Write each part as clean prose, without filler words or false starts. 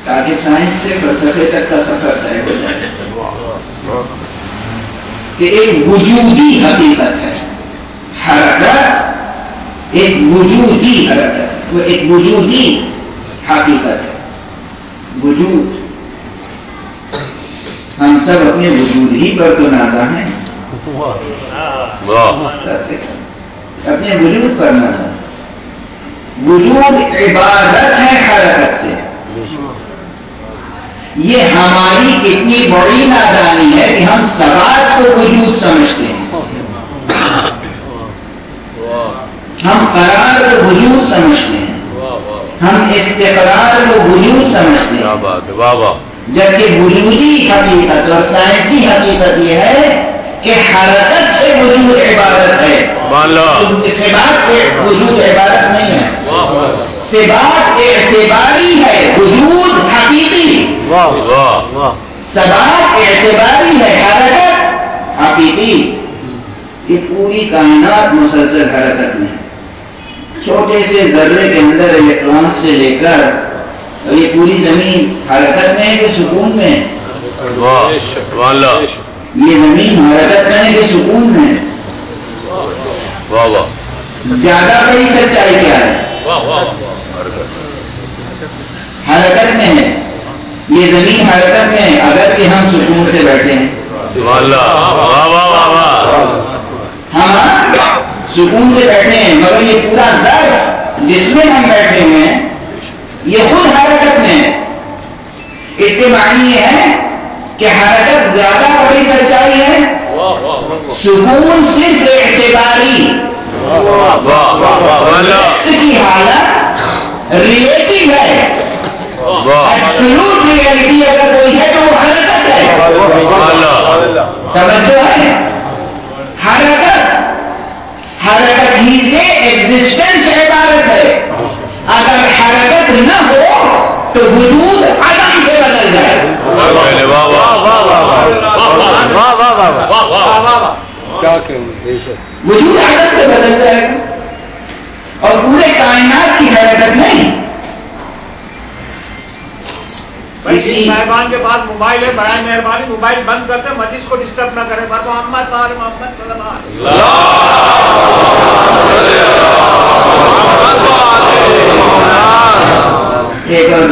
تاکہ سائنس سے فلسفے تک کا سفر طے ہو جائے کہ ایک وجودی حقیقت ہے حرکت، ایک وجودی حرکت، وہ ایک وجودی حقیقت ہے۔ وجود، ہم سب اپنے وجود ہی پر تو نازا ہیں، اپنے وجود پر نازا۔ وجود عبادت ہے حرکت سے۔ یہ ہماری کتنی بڑی نادانی ہے کہ ہم ثبات کو وجود سمجھتے ہیں، ہم قرار کو وجود سمجھتے ہیں، ہم استقرار کو وجود سمجھتے ہیں، جبکہ وجودی حقیقت اور سائنسی حقیقت یہ ہے کہ حرکت سے وجود عبادت ہے، ثبات سے وجود عبادت نہیں ہے۔ ثبات اعتباری ہے، وجود حقیقی۔ ثبات اعتباری ہے، حرکت حقیقی۔ یہ پوری کائنات مسلسل حرکت میں، چھوٹے سے ذرے کے اندر الیکٹرانز سے لے کر یہ پوری زمین حرکت میں ہے کہ سکون میں ہے؟ یہ زمین حرکت میں ہے کہ سکون میں ہے؟ زیادہ بڑی سچائی کیا ہے؟ حرکت میں ہے، یہ زمین حرکت میں ہے، اگر کہ ہم سکون سے بیٹھے ہیں، ہم سکون سے بیٹھے ہیں، مگر یہ پورا در جس میں ہم بیٹھے ہوئے ہیں یہ خود حرکت میں ہے۔ اس کے معنی یہ ہے کہ حرکت زیادہ بڑی سچائی ہے، سکون صرف اعتباری کی حالت ریلیٹو ہے، ایبسولوٹ ریئلٹی اگر کوئی ہے تو وہ حرکت ہے۔ توجہ ہے، حرکت ہی سے ایگزسٹنس عبادت ہے۔ اگر حرکت نہ ہو تو وجود عدم سے بدل جائے۔ وجود عدم سے بدل جائے اور پورے کائنات کی حرکت نہیں۔ صاحبان کے پاس موبائل ہے، برائے مہربانی موبائل بند کرتے، مجلس کو ڈسٹرب نہ کرے۔ محمد صلی اللہ علیہ وسلم۔ ایک اور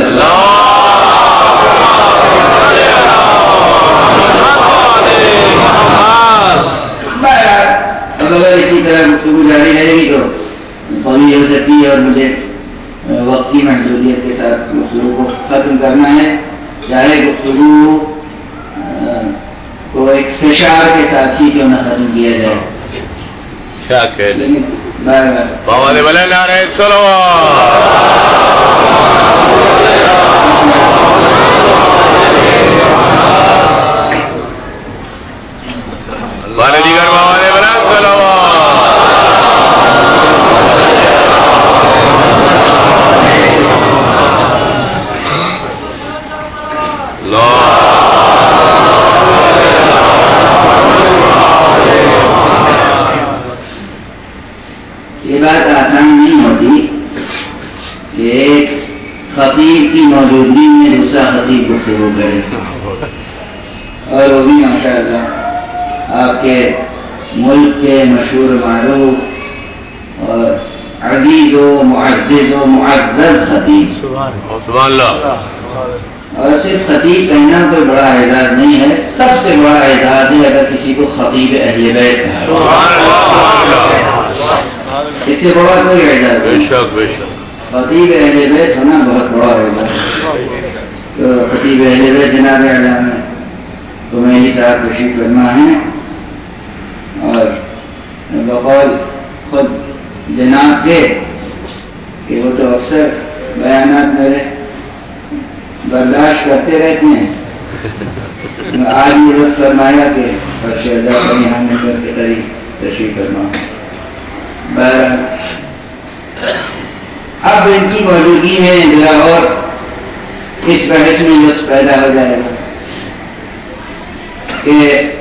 اگر اسی طرح گفتگو جاری رہے گی تو طویل ہو سکتی ہے اور مجھے وقت کی محدودیت کے ساتھ گفتگو کو ختم کرنا ہے، چاہے گفتگو کو ایک فشار کے ساتھ ہی کیوں نہ ختم کیا جائے۔ کیا نعرہ خطیب کی موجودگی میں دوسرا خطیب گفتگو کرے، اور وہ بھی ماشاءاللہ آپ کے ملک کے مشہور معروف اور عزیز و معزز و معزز خطیب۔ سبحان اللہ۔ اور صرف خطیب کہنا کوئی بڑا اعزاز نہیں ہے، سب سے بڑا اعزاز ہے اگر کسی کو خطیب اہل بیت کہا۔ اس سے بڑا کوئی اعزاز نہیں۔ خطیب اہل بیت ہونا بہت بڑا ہوگا۔ تو خطیب اہل بیت جناب اعلیٰ میں تو میں ہی صاحب تشریف فرما ہے، اور بقول خود جناب کے کہ وہ تو اکثر بیانات میرے برداشت کرتے رہتے ہیں۔ آج یہ لفظ فرمایا کہ شہزاد یہاں نمبر کے قریب تشریف فرما۔ اب ان کی موجودگی میں ذرا اور اس بحث میں لفظ پیدا ہو جائے گا کہ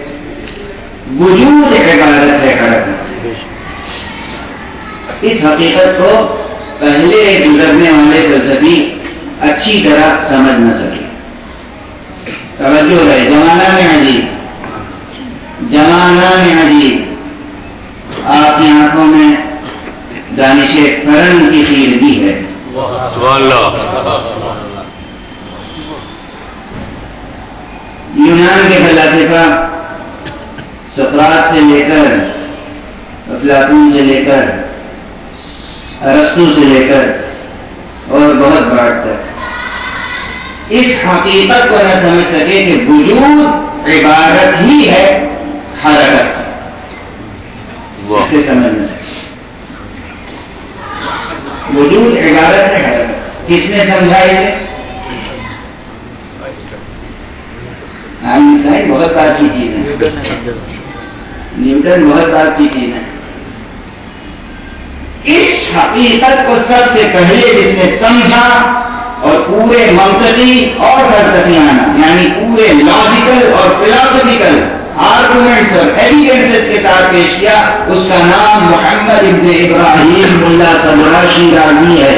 وجود عبادت ہے حرکت سے۔ اس حقیقت کو پہلے گزرنے والے فلسفی اچھی طرح سمجھ نہ سکے. توجہ ہے. زمانہ میں عزیز، زمانہ میں عزیز، آپ کی آنکھوں میں دانش کرم کی خیرگی ہے. یونان کے فلاسفہ سقراط سے لے کر افلاطون سے لے کر ارسطو سے لے کر اور بہت بعد تک اس حقیقت کو نہ سمجھ سکے کہ وجود عبادت ہی ہے حرکت سے. اسے سمجھ نہ سکے. وجود عبادت ہے حرکت. کس نے سمجھا اسے؟ آئنسٹائن بہت بات کی چیز ہے. نیوٹن بہت بات کی چیز ہے. اس حقیقت کو سب سے پہلے جس نے سمجھا اور پورے منطقی اور فلسفیانہ یعنی پورے لاجیکل اور فلاسفیکل آرگومنٹس اور ایویڈنسز کے ساتھ پیش کیا، اس کا نام محمد ابن ابراہیم ملا صدرہ شیرازی ہے.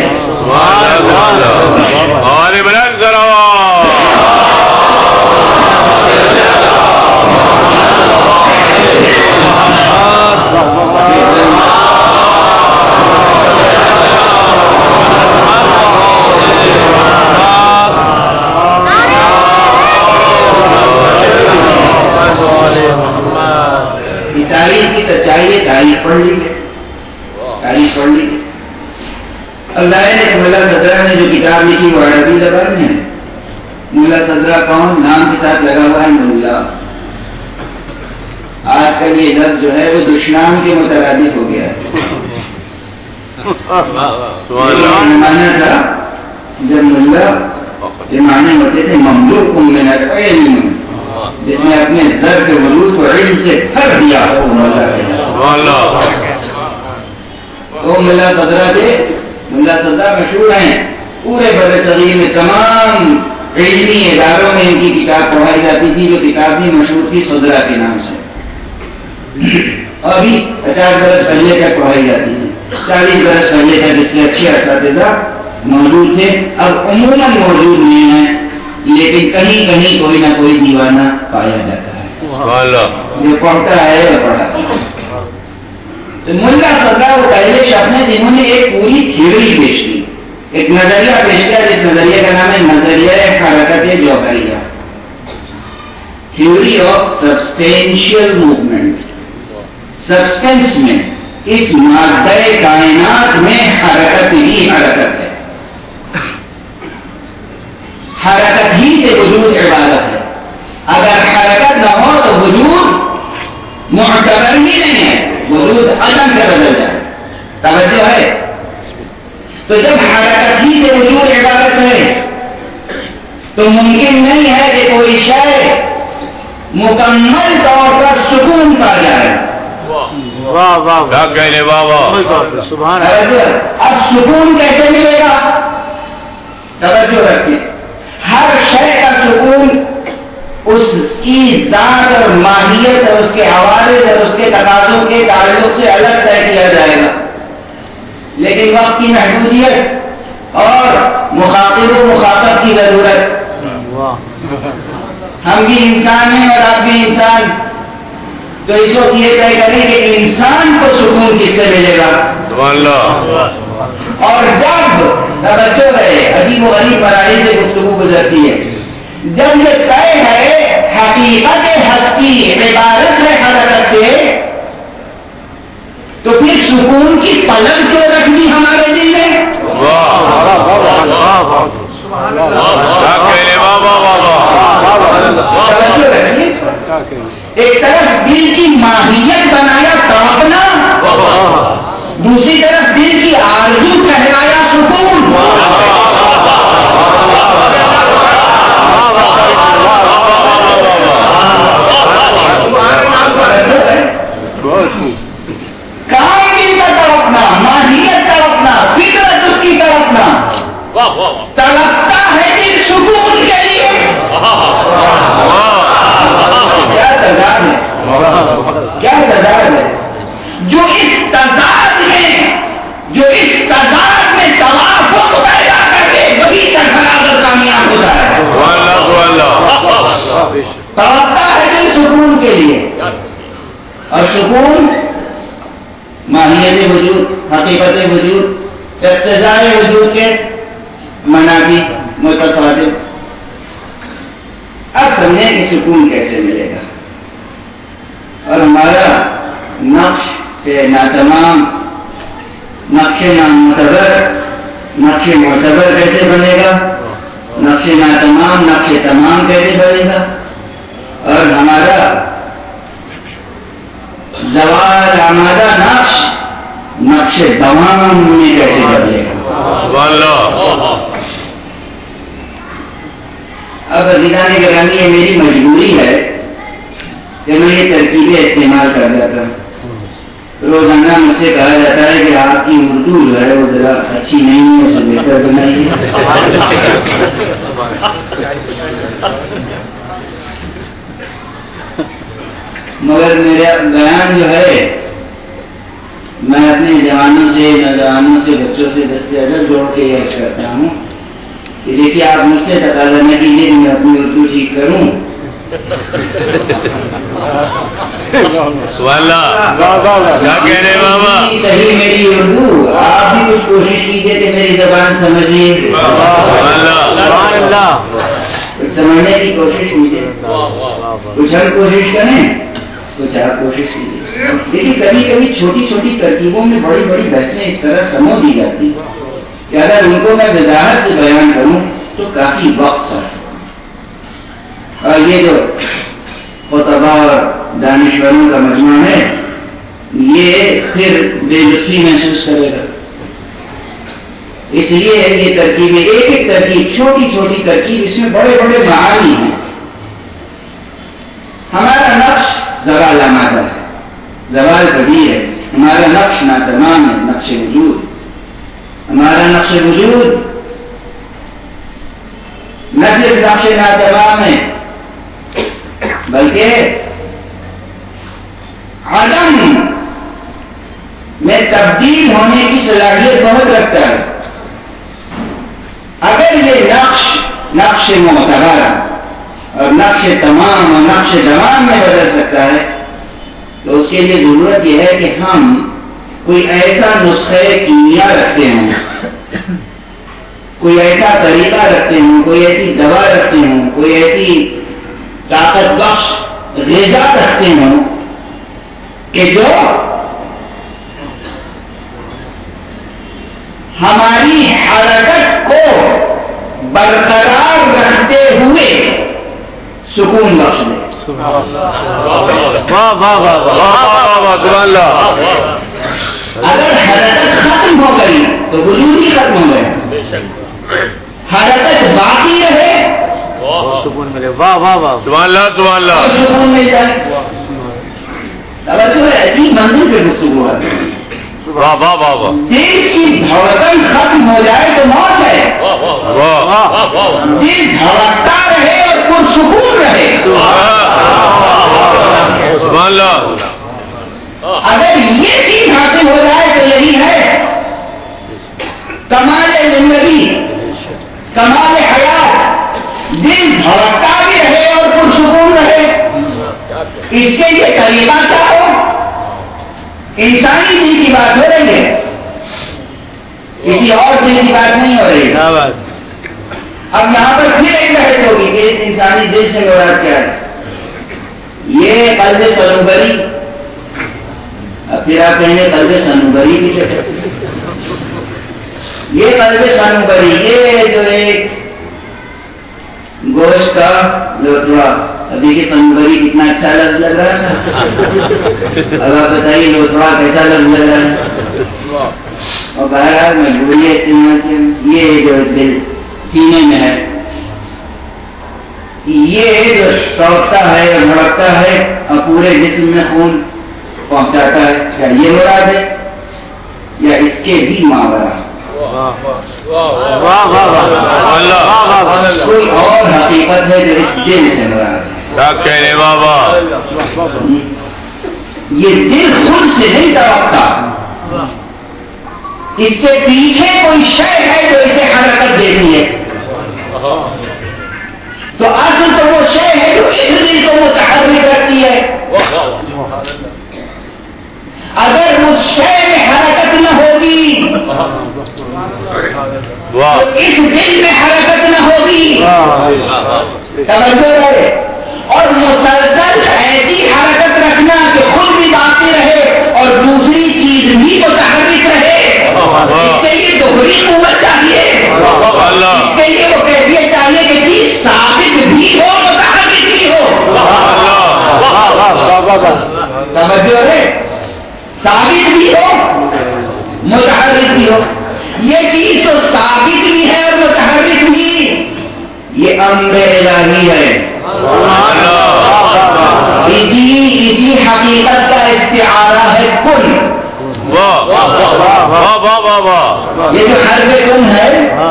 تاریخ کی سچائی ہے. تاریخ پڑھ لیجیے، تاریخ پڑھ لیجیے. اللہ نے ملا صدرہ نے جو کتاب لکھی وہ عربی زبان میں ہے. ملا صدرہ کون؟ نام کے ساتھ لگا ہوا ہے ملا. آج کل یہ لفظ جو ہے وہ دشنام کے مترادف ہو گیا ہے. زمانہ تھا جب ملا یہ معنی ہوتے تھے مملوک من العلم، جس نے اپنے زر کے وجود کو علم سے بھر دیا ہو. وہ ملا صدرہ تھے. ملا صدرہ مشہور ہیں پورے بر صغیر میں. تمام علمی اداروں میں ان کی کتاب پڑھائی جاتی تھی. جو کتاب بھی مشہور تھی صدرہ کے نام سے. ابھی 50 برس پہلے تک پڑھائی جاتی تھی. 40 برس پہلے تک اس کے اچھے اساتذہ موجود تھے. اب عموماً موجود نہیں ہیں، لیکن کہیں کہیں کوئی نہ کوئی دیوانہ پایا جاتا ہے جو پڑھتا ہے یا پڑھا. تو ملا صدرہ وہ پہلے شخص ہیں جنہوں نے ایک پوری تھیوری پیش کی، ایک نظریہ پیش کیا جس نظریے کا نام ہے نظریہ حرکت جوہریہ، theory of substantial movement. Substance میں اس مادہ کائنات میں حرکت ہی حرکت ہے. حرکت ہی سے وجود عبادت ہے. اگر حرکت نہ ہو تو وجود معتبر ہی نہیں ہے، وجود عدم سے بدل جائے. توجہ ہے؟ تو جب حرکت ہی سے وجود عبادت ہے تو ممکن نہیں ہے کہ کوئی شے مکمل طور پر سکون پا جائے. واہ واہ واہ کہنے واہ واہ سبحان اللہ. اب سکون کیسے ملے گا؟ توجہ رکھیے. ہر شے کا سکون اس کی ذات اور ماہیت اور اس کے حوالے اور اس کے تقاضوں کے تعلق سے الگ طے کیا جائے گا. لیکن وقت کی محدودیت اور مخاطب و مخاطب کی ضرورت. ہم بھی انسان ہیں اور آپ بھی انسان. تو اس وقت یہ طے کریں کہ انسان کو سکون کس سے ملے گا. اور جب توجہ ہے عجیب و غریب پرانی سے گفتگو گزرتی ہے. جب یہ طے ہے حقیقت ہستی عبادت ہے حرکت سے، تو پھر سکون کی پلک کیوں رکھنی ہمارے دل میں؟ ایک طرف دل کی ماہیت بنایا تڑپنا، دوسری طرف دل کی آرزو ٹھہرایا سکون. کام دل کا تڑپنا، ماہیت تڑپنا، فطرت اس کی تڑپنا. تڑپتا ہے دل سکون کے لیے. کیا تضاد ہے، کیا تضاد ہے. جو اس تضاد میں توافق پیدا کر دے وہی سرفراز بھی متصادم. اب سمجھیں کہ سکون کیسے ملے گا. اور ہمارا نقش ناتمام، نقش نامعتبر، نقش معتبر کیسے بنے گا؟ نقش ناتمام، نقش تمام کیسے بنے گا؟ اور ہمارا زوال آمادہ نقش نقش تمام میں کیسے بدلے گا؟ سبحان اللہ. اب عزیزان گرامی یہ میری مجبوری ہے کہ میں یہ ترکیبیں استعمال کر جاتا ہوں. روزانہ مجھ سے کہا جاتا ہے کہ آپ کی اردو جو ہے وہ ذرا اچھی نہیں ہے، اسے بہتر بنائیے. مگر میرا بیان جو ہے میں اپنے جوانوں سے، نوجوانوں سے، بچوں سے دستاویز جوڑ کے یہ کرتا ہوں کہ دیکھیے آپ مجھ سے تقاضا نہ کیجیے کہ میں اپنی اردو ٹھیک کروں. سبحان اللہ. کیا کہہ رہے بابا؟ صحیح میری اردو، آپ بھی کچھ کوشش کیجیے کہ میری زبان سمجھیے. سبحان اللہ. سمجھنے کی کوشش کیجیے. کچھ ہم کوشش کریں، کچھ آپ کوشش کیجیے. لیکن کبھی کبھی چھوٹی چھوٹی ترکیبوں میں بڑی بڑی بحثیں اس طرح سمو دی جاتی کہ اگر ان کو میں وضاحت سے بیان کروں تو کافی وقت صرف. اور یہ جو خطبہ اور دانشوروں کا مجموعہ ہے یہ پھر بے لطفی محسوس کرے گا. اس لیے یہ ترکیبیں، ایک ایک ترکیب، چھوٹی چھوٹی ترکیب، اس میں بڑے بڑے معانی ہیں. ہمارا نقش زوال آمادہ ہے، زوال پذیر ہے. ہمارا نقش ناتمام ہے، نقش وجود. ہمارا نقش وجود نہ صرف نقش ناتمام ہے بلکہ عدم میں تبدیل ہونے کی صلاحیت بہت رکھتا ہے. اگر یہ نقش معتبر اور نقش تمام اور نقش تمام میں بدل سکتا ہے تو اس کے لیے ضرورت یہ ہے کہ ہم کوئی ایسا نسخہ کیمیا رکھتے ہوں، کوئی ایسا طریقہ رکھتے ہوں، کوئی ایسی دوا رکھتے ہوں، کوئی ایسی طاقت بخش غذا رکھتے ہوں کہ جو ہماری حرکت کو برقرار رکھتے ہوئے سکون بخش دے. اگر حرکت ختم ہو گئی تو وجود ہی ختم ہو گیا. حرکت باقی رہے سکون ملے. واہ واہ واہ. سبحان اللہ سبحان اللہ. سکون مل جائے. توجہ ہے، عجیب منزل پہ گفتگو ہے. واہ واہ واہ واہ. دل کی دھڑکن ختم ہو جائے تو موت ہے. دل دھڑکتا رہے اور پرسکون رہے. سبحان اللہ. اگر یہ چیز حاصل ہو جائے تو یہی ہے کمال زندگی، کمال حیات. دل دھڑکتا بھی رہے اور پرسکون رہے. اس کے لیے طریقہ کیا ہو؟ انسانی دل کی بات ہو رہی ہے، کسی اور دل کی بات نہیں ہو رہی ہے. اب یہاں پر پھر ایک بحث ہوگی کہ اس انسانی دل سے مراد کیا ہے. یہ قلب صنوبری. اب پھر آپ کہیں گے قلب صنوبری کی جگہ یہ قلب صنوبری، یہ جو ایک گوشت کا جو تھوڑا ابھی کے صنوبری کتنا اچھا لفظ لگ رہا تھا. اب آپ بتائیے جو تھوڑا کیسا لفظ لگ رہا ہے. اور بہرحال مجبوری استعمال کی. یہ جو دل سینے میں ہے، یہ جو سوچتا ہے اور بھڑکتا ہے اور پورے جسم میں خون پہنچاتا ہے، کیا یہ مراد ہے یا اس کے بھی ماورا کوئی اور حقیقت ہے جو اس دل سے مراد ہے؟ یہ دل خود سے نہیں دبکتا، اس کے پیچھے کوئی شے ہے جو اسے حرکت دیتی ہے. تو اصل تو وہ شے ہے جو اس دل کو متحرک رکھتی ہے. اگر اس شے میں حرکت نہ ہوگی تو اس دل میں حرکت توجہ رہے اور مسلسل ایسی حرکت رکھنا کہ خود بھی باقی رہے اور دوسری چیز بھی متحرک رہے. اس کے لیے دوہری قوت چاہیے. اس کے لیے وہ کیفیت چاہیے کہ چیز ثابت بھی ہو متحرک بھی ہو. توجہ رہے ثابت بھی ہو متحرک بھی ہو. یہ چیز تو ثابت بھی ہے اور متحرک بھی. یہ امر الہی ہے. اسی حقیقت کا استعارہ ہے کن. یہ جو حرف کن ہے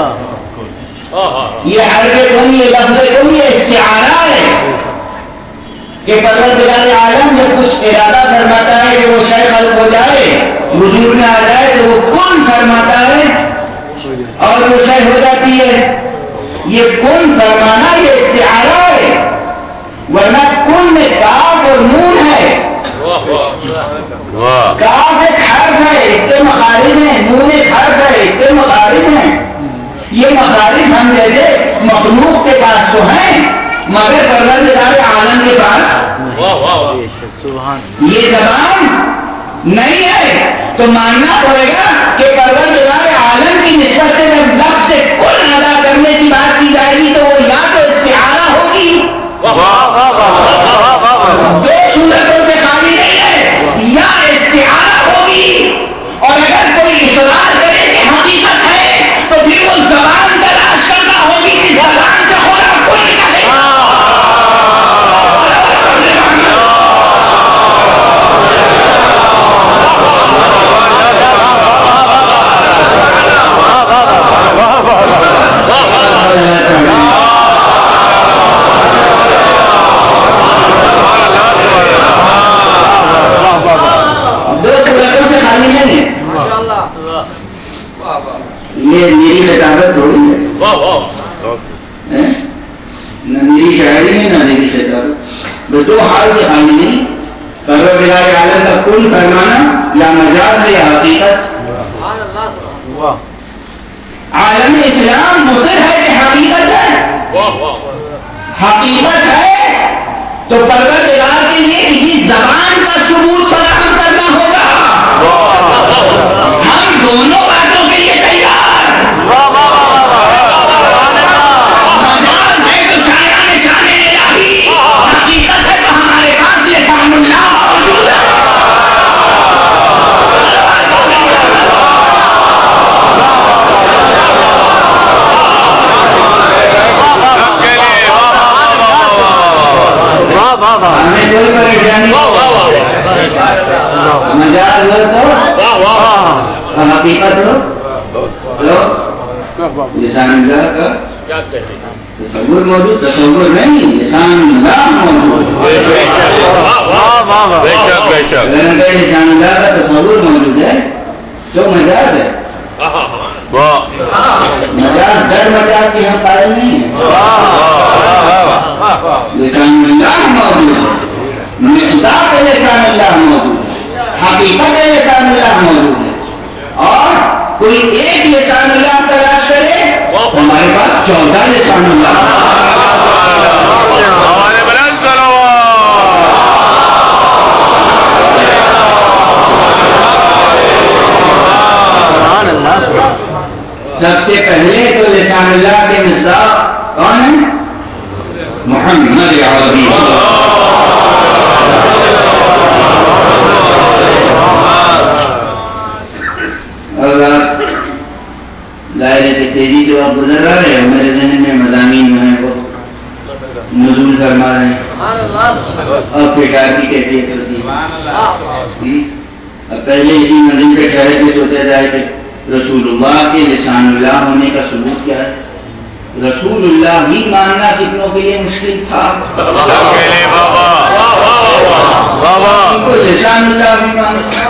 یہ حرف کن یہ لفظ کن یہ استعارہ ہے کہ پروردگار عالم جب کچھ ارادہ فرماتا ہے کہ وہ شے خلق ہو جائے وجود میں آ جائے تو وہ کن فرماتا ہے اور وہ شے ہو جاتی ہے. یہ کن فرمانا یہ استعارہ ہے ورنہ کن میں کاف اور نون ہے. کاف ایک حرف ہے اس کے مخارج ہیں. نون ایک حرف ہے اس کے مخارج ہیں. یہ مخارج ہم جیسے مخلوق کے پاس تو ہیں مگر پروردگار عالم کے پاس یہ زبان نہیں ہے. تو ماننا پڑے گا کہ پروردگار عالم کی نسبت سے جب لفظ سے کل ادا کرنے کی بات کی جائے گی تو وہ یا تو استعارہ ہوگی دو صورتوں سے خالی نہیں ہے یا استعارہ ہوگی. اور اگر کوئی اصرار کرے کہ حقیقت ہے تو پھر وہ زبان تلاش کرنا ہوگی کہ زبان سے ہونا کل نکلے. یہ میری خطابت تھوڑی ہے نہ میری شاعری ہے نہ میری خطابت. دو حال سے خالی نہیں. پروردگار عالم کا کن فرمانا یا مجاز ہے یا حقیقت. عالم اسلام مصر ہے کہ حقیقت ہے. حقیقت ہے تو پروردگار کے لیے کسی زبان کا ثبوت فراہم کرنا ہوگا. ہم دونوں باتوں کے لیے تیار. مجاز ہے تو شاعران شان الہی. حقیقت ہے تو ہمارے پاس لسان اللہ موجود ہے. ہمیں کوئی پریشانی مجاز ہو تو حقیقت ہو لسان اللہ کا تصور موجود. تصور نہیں لسان اللہ موجود. لسان اللہ کا تصور موجود ہے تو مجاز ہے. مجاز در مجاز کی ہم قائل نہیں ہیں. لسان اللہ موجود ہے. مصداق لسان اللہ موجود ہے. حقیقت لسان اللہ موجود ہے. اور کوئی ایک لسان اللہ تلاش کرے تو ہمارے پاس 14 لسان اللہ. سب سے پہلے تو لسان اللہ کے مصداق کون ہیں؟ محمد عربی. اور آپ ظاہر ہے تیزی سے آپ گزر رہے ہیں. میرے ذہن میں مضامین جو ہیں وہ نزول فرما رہے ہیں اور پیٹار کی کیفیت ہوتی ہے. اب پہلے اسی منزل پہ ٹھہرے کے سوچا جائے کہ رسول اللہ کے لسان اللہ ہونے کا ثبوت کیا ہے. رسول اللہ ہی ماننا کتنوں کے لیے مشکل تھا. لسان اللہ بھی ماننا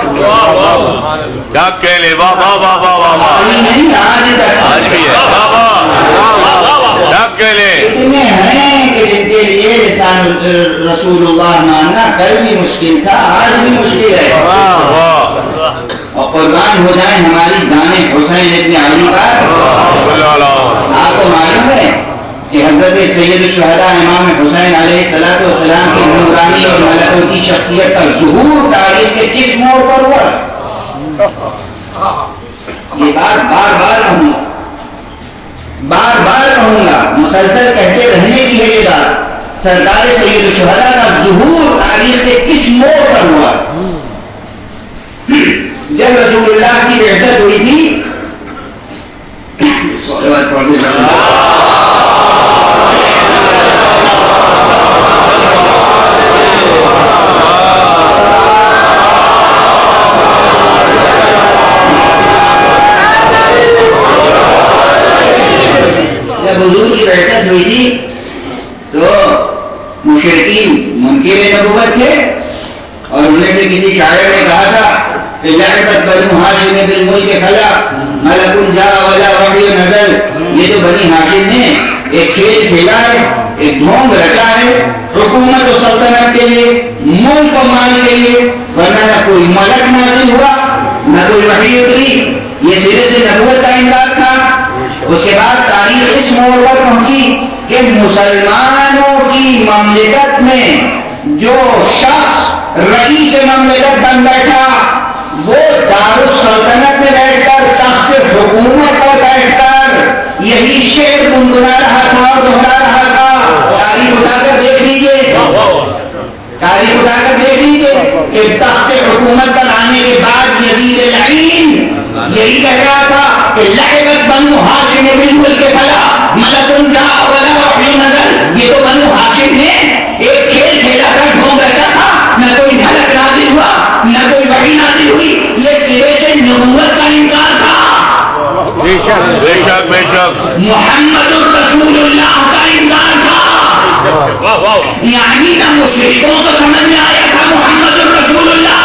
اتنے ہیں کہ جن کے لیے لسان رسول اللہ ماننا کل بھی مشکل تھا آج بھی مشکل ہے. اور قربان ہو جائیں ہماری جان حسین ابن علی پر. آپ کو معلوم ہے کہ حضرت حضرت سید الشہداء امام حسین علیہ السلام کی نورانی اور ملکوں کی شخصیت کا ظہور تاریخ کے کس موڑ پر ہوا؟ یہ بات بار بار کہوں گا، مسلسل کہتے رہنے کی ہے یہ بات، سرکار سید الشہداء کا ظہور تاریخ کے کس موڑ پر ہوا؟ جب رسول اللہ کی بعثت ہوئی تھی، جب حضور کی بعثت ہوئی تھی تو مشرکین منکر نبوت تھے، اور انہیں سے کسی شاعر نے کہا تھا کہ لعبت بنو ہاشم بالملک خلا ملک جاء ولا وحی نزل، یہ جو بنی ہاشم نے ایک کھیل کھیلا ہے، ایک ڈھونگ رچا ہے حکومت و سلطنت کے لیے، ملک و مال کے لیے، ورنہ نہ کوئی ملک نازل ہوا نہ کوئی وحی اتری، یہ سرے سے نبوت کا انکار تھا۔ اس کے بعد تاریخ اس موڑ پر پہنچی کہ مسلمانوں کی مملکت میں جو شخص رئیس مملکت بن بیٹھا وہ دارالسلطنت میں بیٹھ کر تخت حکومت پر بیٹھ کر یہی شعر گنگنا رہا تھا اور دہرا رہا تھا۔ تاریخ اٹھا کر دیکھ لیجیے، تاریخ اٹھا کر دیکھ لیجیے کہ تخت حکومت پر آنے کے بعد یزید العین یہی کہہ رہا تھا کہ لعبت بنو ہاشم بالملک فلا ملک جاء ولا وحی نزل، یہ تو بنو ہاشم نے ایک کھیل کھیلا تھا، ڈھونگ رچا تھا، نہ کوئی ملک نازل ہوا نہ کوئی وحی نازل ہوئی، یہ سرے سے نبوت کا انکار تھا۔ بے شک محمد رسول اللہ کا انکار تھا، یعنی نہ مشرکوں کو سمجھ میں آیا تھا محمد رسول اللہ۔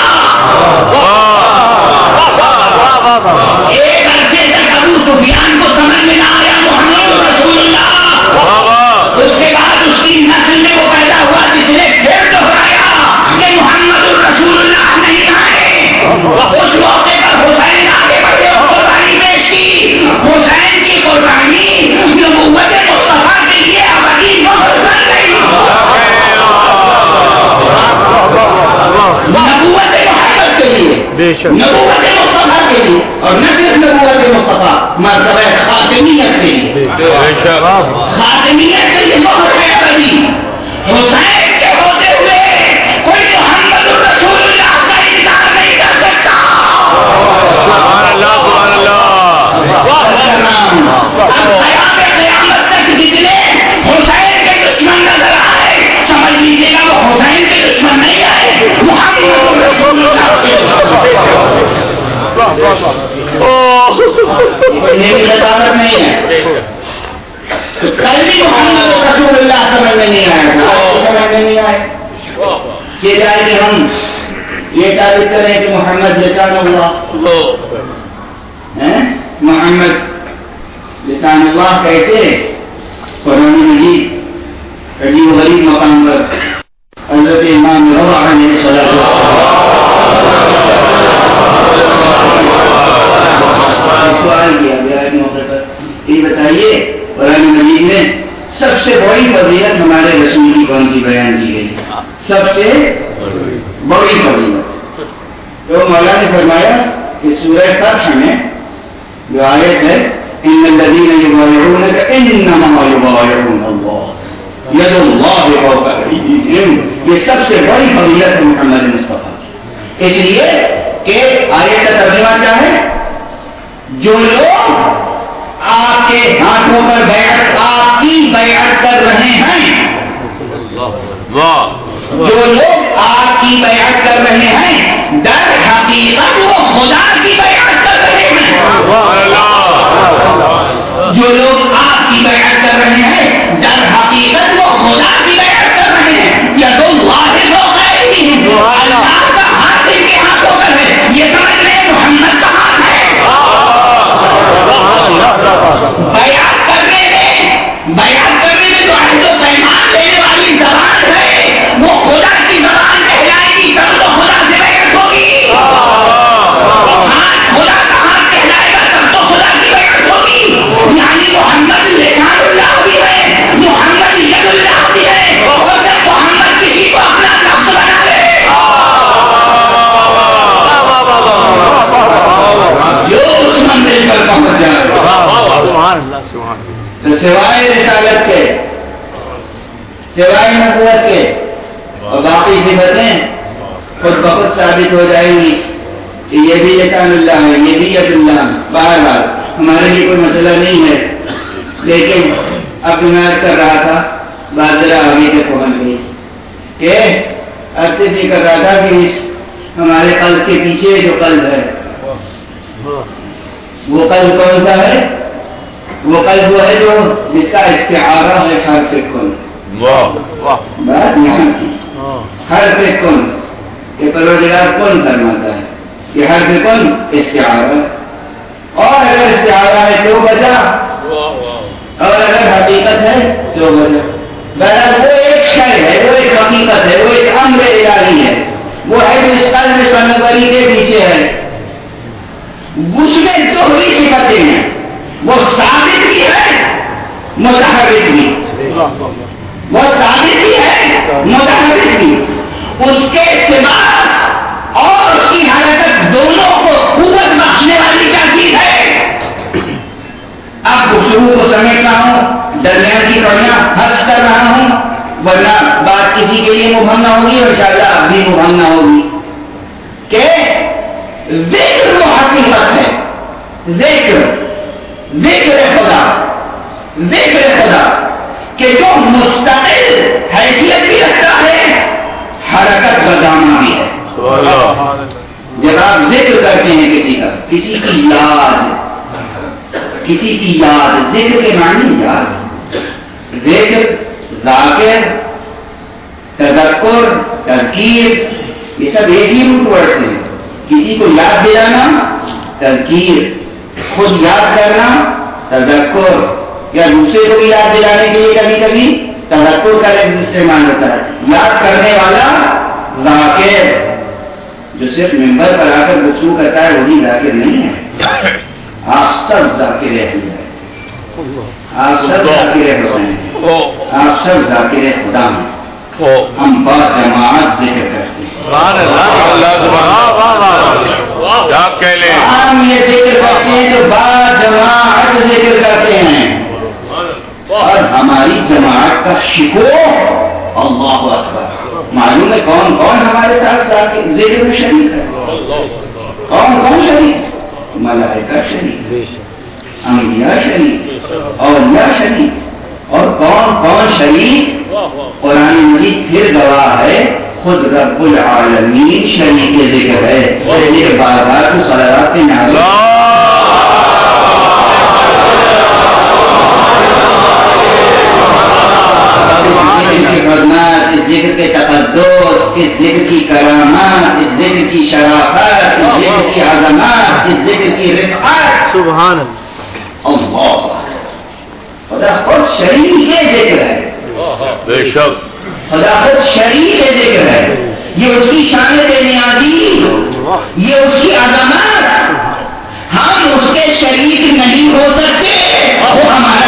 ایک عرصے تک ابو سفیان کو سمجھ میں نہ آیا محمد رسول اللہ، اس کے بعد اس کی نسل میں وہ پیدا ہوا جس نے پھر دہرایا کہ محمد رسول اللہ نہیں آئے۔ اس موقع پر حسین آگے بڑھے اور قربانی پیش کی، حسین کی قربانی نبوت مصطفیٰ کے لیے ابدی مہر بن گئی، نبوت محمد کے لیے، نبوت مصطفیٰ کے لیے، اور نہ صرف نبوت مصطفیٰ، مرتبہ خاتمیت کے لیے، خاتمیت کے لیے مہر ہے ابدی۔ حسین کے ہوتے ہوئے کوئی محمد رسول اللہ کا انکار نہیں کر سکتا۔ اب قیامت تک جتنے حسین کے دشمن نظر آئے سمجھ لیجیے گا وہ حسین کے دشمن نہیں آئے، محمد رسول اللہ کے میری بطالت نہیں ہے، کل بھی محمد رسول اللہ سمجھ میں نہیں آیا تھا، سمجھ میں نہیں آئے۔ یہ جائے کہ ہم یہ ثابت کریں کہ محمد لسان اللہ، لسان اللہ کیسے؟ قرآن مجید عجیب غریب مقام پر حضرت امام رضا علیہ السلام سوال کیا گیا اس موقع پر، یہ بتائیے قرآن مجید میں سب سے بڑی فضیلت ہمارے رسول کی کون سی بیان کی گئی؟ سب سے بڑی فضیلت تو مولا نے فرمایا کہ سورہ فتح میں جو آیت ہے ان الذین یبایعونک انما یبایعون اللہ ید اللہ فوق ایدیہم، یہ سب سے بڑی فضیلت ہے محمد مصطفیٰ کی، اس لیے کہ آیت کا ترجمہ کیا ہے؟ جو لوگ آپ کے ہاتھوں پر بیعت، آپ کی بیعت کر رہے ہیں، جو لوگ آپ کی بیعت کر رہے ہیں در حقیقت وہ خدا کی بیعت کر رہے ہیں۔ جو لوگ آپ کی بیعت کر رہے ہیں در حقیقت وہ خدا کی بیعت کر رہے ہیں۔ ید اللہ فوق ایدیہم، اللہ کا ہاتھ ان کے ہاتھوں پر ہے، یہ سمجھ لیں محمد کا ہاتھ ہے۔ بیعت کرنے میں جو عہد و پیمان لینے والی زبان ہے وہ خدا کی زبان کہلائے گی، تب تو خدا سے بیعت ہوگی۔ ہاتھ خدا کا ہاتھ کہلائے گا تب تو خدا کی بیعت ہوگی، یعنی محمد لسان اللہ بھی ہے۔ رسالت کے، سوائے نبوت کے، اور باقی صفتیں خود بخود ثابت ہو جائیں گی کہ یہ بھی لسان اللہ ہے، یہ بھی ید اللہ. بہرحال ہمارے لیے کوئی مسئلہ نہیں ہے، لیکن اب میں عرض کر رہا تھا، بات ذرا آگے تک پہنچ گئی کہ عرض بھی کر رہا تھا کہ اس ہمارے قلب کے پیچھے جو قلب ہے وہ قلب کون سا ہے؟ وہ قلب وہ ہے جو جس کا استعارہ ہے حرف کن. بات یہاں کی حرف کن کہ پروردگار کن فرماتا ہے کہ حرف کن استعارہ، اور اگر استعارہ ہے تو بجا، اور اگر حقیقت ہے تو بجا. بہرحال وہ ایک شے ہے، وہ ایک حقیقت ہے، وہ ایک امر الہی ہے، وہ ہے جو اس قلب سنوری کے پیچھے ہے. اس میں جو بھی صفتیں ہیں وہ ثابت بھی ہے متحرک بھی، وہ ثابت بھی ہے متحرک بھی. اس کے سوا اور اس کی حرکت دونوں کو قوت بخشنے والی کیا چیز ہے؟ اب گفتگو کو سمیٹ رہا ہوں، درمیان کی پڑھنا حرض کر رہا ہوں، ورنہ بات کسی کے لیے مبہم نہ ہوگی اور انشاءاللہ اب بھی مبہم نہ ہوگی کہ ذکر وہ حقیقت ہے، ذکر خدا، ذکر خدا کہ جو مستقل حیثیت بھی رکھتا ہے، حرکت بزامہ بھی ہے. جب آپ ذکر کرتے ہیں کسی کا، کسی کی یاد، ذکر کے معنی یاد، ذکر، ذاکر، تذکر، تذکیر، یہ سب ایک ہی روٹ ورڈ سے. کسی کو یاد دلانا تذکیر، خود یاد کرنا تذکر، یا دوسرے کو بھی یاد دلانے کے لیے کبھی کبھی تذکر کا لفظ استعمال ہوتا ہے. یاد کرنے والا ذاکر، جو صرف ممبر پر آ کر گفتگو کرتا ہے وہی ذاکر نہیں ہے. آپ سب ذاکر ہیں، آپ سب ذاکر حسین ہیں، آپ سب ذاکر خدا ہیں. ہم با جماعت ذکر کرتے ہیں، ہم یہ ذکر کرتے ہیں جو با جماعت ذکر کرتے ہیں، اور ہماری جماعت کا شکوہ اللہ اکبر. معلوم ہے کون کون ہمارے ساتھ ذکر میں شریک ہے؟ کون کون شریک؟ ملائکہ شریک، انبیاء شریک، اولیاء شریک، اور کون کون شریک؟ قرآن مجید پھر گواہ ہے، خود رب العالمین شریک ذکر ہے. اس لیے بار بار تو صلوات کے نعرے خدمات، اس ذکر کے تقدس، اس ذکر کی کرامات، اس ذکر کی شرافت، اس ذکر کی عظمت، اس ذکر کی رفعت. سبحان اللہ، خدا خود شریک ذکر ہے، بے شک خدا خود شریک ذکر ہے. یہ اس کی شان بے نیازی، یہ اس کی عظمت. ہم اس کے شریک نہیں ہو سکتے، وہ ہمارا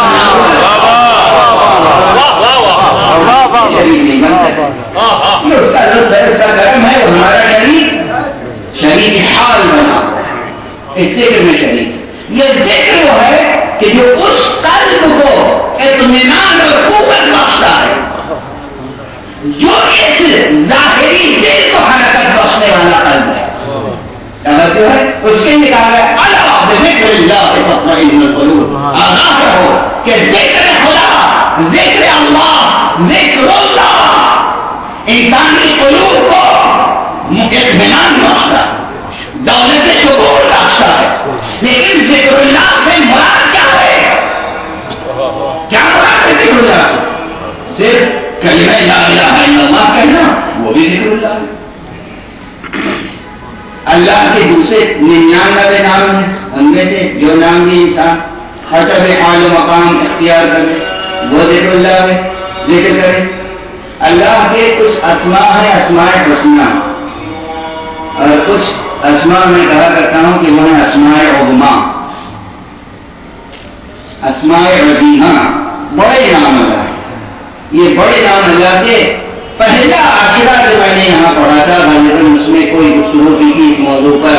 شریک نہیں بن سکتے. یہ اس کا لطف ہے، اس کا کرم ہے، وہ ہمارا شریک حال بنا اس ذکر میں شریک. یہ ذکر وہ ہے کہ جو اس قلب کو اطمینان اور قوت بخشتا ہے، جو اس ظاہری دل کو حرکت بخشنے والا قلب ہے. جو ہے اس کے نکال ہے اللہ بذکر اللہ تطمئن القلوب. آگاہ رہو کہ ذکر خدا، ذکر اللہ، ذکر اللہ انسانی قلوب کو اطمینان بخشتا، دولت شکور بخشتا ہے. لیکن ذکر اللہ سے مراد کیا ہے؟ کیا مراد ہے ذکر اللہ سے؟ صرف کلمہ لا الہ الا اللہ کہنا، وہ بھی ذکر اللہ ہے. اللہ کے دوسرے 99 نام ہیں، ان میں سے جو نام بھی انسان حسب حال و مقام اختیار کرے وہ ذکر اللہ ہے، ذکر کرے. اللہ کے کچھ اسماء ہیں، اسماء حسنہ، اور کچھ اسماء میں کہا کرتا ہوں کہ وہ ہیں اسماء عظما، اسماء عظیمہ. بڑے نام اللہ، یہ بڑے نام اللہ کے پہلا عاشرہ جو میں نے یہاں پڑھا تھا، غالباً اس میں کوئی گفتگو کی تھی اس موضوع پر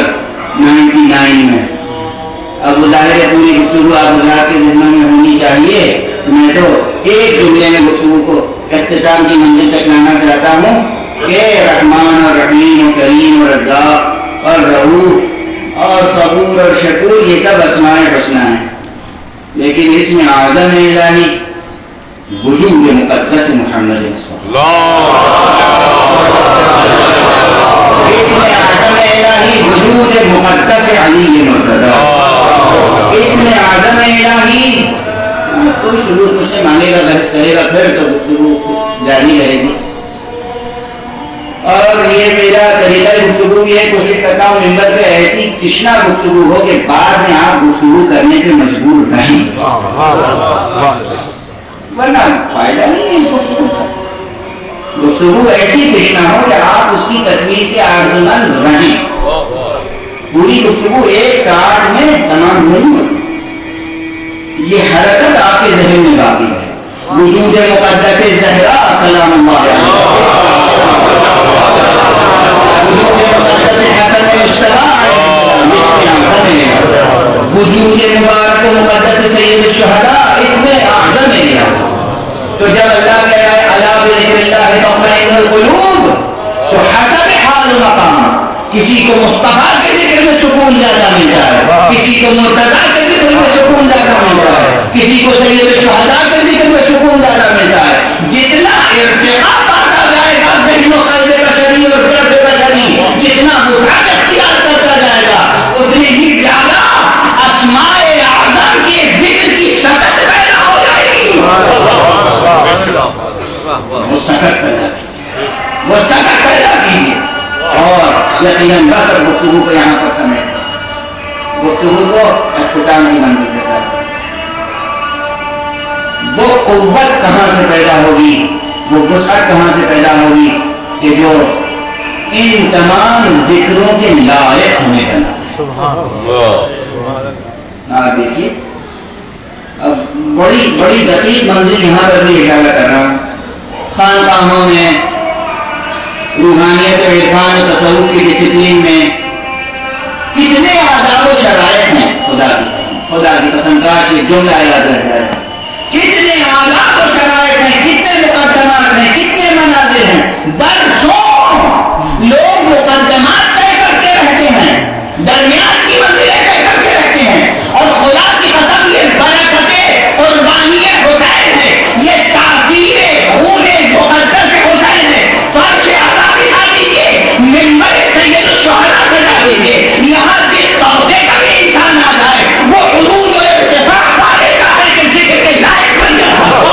99 میں. اب ظاہر ہے پوری گفتگو آپ حضرات کے ذہن میں ہونی چاہیے میں تو ایک جملے میں گفتگو کو اختتام کی منزل تک لانا چاہتا ہوں کہ رحمان اور رحیم اور کریم اور رزاق اور رؤوف اور صبور اور شکور یہ سب اسماء حسنی ہیں، لیکن اس میں اعظم الہی وجود مقدس محمد مصطفیٰ، اس میں اعظم الہی وجود مقدس علی مرتضیٰ، اس میں اعظم الہی کوئی شروع مجھ سے مانگے گا بحث کرے گا پھر تو گفتگو جاری رہے گی، اور یہ میرا طریقہ گفتگو یہ کوشش کرتا ہوں ممبر پہ ایسی تشنا گفتگو ہو کہ بعد میں آپ گفتگو کرنے پہ مجبور نہیں، ورنہ فائدہ نہیں ہے اس گفتگو کا۔ گفتگو ایسی تشنا ہو کہ آپ اس کی تکمیل کے آرزومند رہیں، پوری گفتگو ایک ساعت میں تمام نہیں ہوتی، یہ حرکت آپ کے ذہن میں باقی ہے۔ وجود مقدس زہرا سلام اللہ علیہ، وجود مقدس حسن مصطفیٰ، وجود مبارک مقدس سید الشہداء، اس میں اعظم ہے۔ تو جب اللہ کہہ رہا ہے الا بذکر اللہ تطمئن القلوب، تو حسب حال و مقام، کسی کو مصطفیٰ کے ذکر میں سکون زیادہ ملتا ہے، کسی کو مرتضیٰ کے ذکر میں سکون زیادہ ملتا ہے، کسی کو سید الشہداء کے ذکر میں سکون زیادہ ملتا ہے۔ جتنا ارتقاء پاتا جائے گا ذہن و قلب بشری اور قلب بشری، جتنا وسعت اختیار کرتا جائے گا اتنی ہی زیادہ اسماء اعظم کے ذکر کی سکت پیدا ہو جائے گی، وہ سکت پیدا کیجیے۔ اور یقیناً بس گفتگو کو یہاں پر سمیٹ گفتگو کو اختتام کی منزل دیتا ہے۔ وہ قوت کہاں سے پیدا ہوگی، وہ وسعت کہاں سے پیدا ہوگی کہ جو ان تمام ذکروں کے لائق ہونے بنا۔ آپ دیکھیے اب بڑی دقیق منزل یہاں پر بھی اشارہ کر رہا ہوں۔ خانقاہوں میں، روحانیت و عرفان و تصوف کی ڈسپلین میں کتنے آداب و شرائط ہیں، خدا کی قسم کاش یہ جملہ یاد رہ جائے، کتنے آداب و شرائط ہیں، کتنے مقدمات ہیں، کتنے مناظر ہیں۔ برسوں لوگ مقدمات طے کرتے رہتے ہیں، درمیان کی منزلیں طے کرتے رہتے ہیں، اور خدا کی قسم یہ برکتیں قربانی حسین ہے، یہ تاثیر خون مقدس حسین ہے۔ فرش اعلیٰ بٹھا دیجیے، ممبر سید الشہداء بٹھا دیجیے، یہاں جس طبقے کا بھی انسان آ جائے وہ حدود اور ارتفاع والے کا ہے کہ ذکر کے لائق بن جاتا ہے۔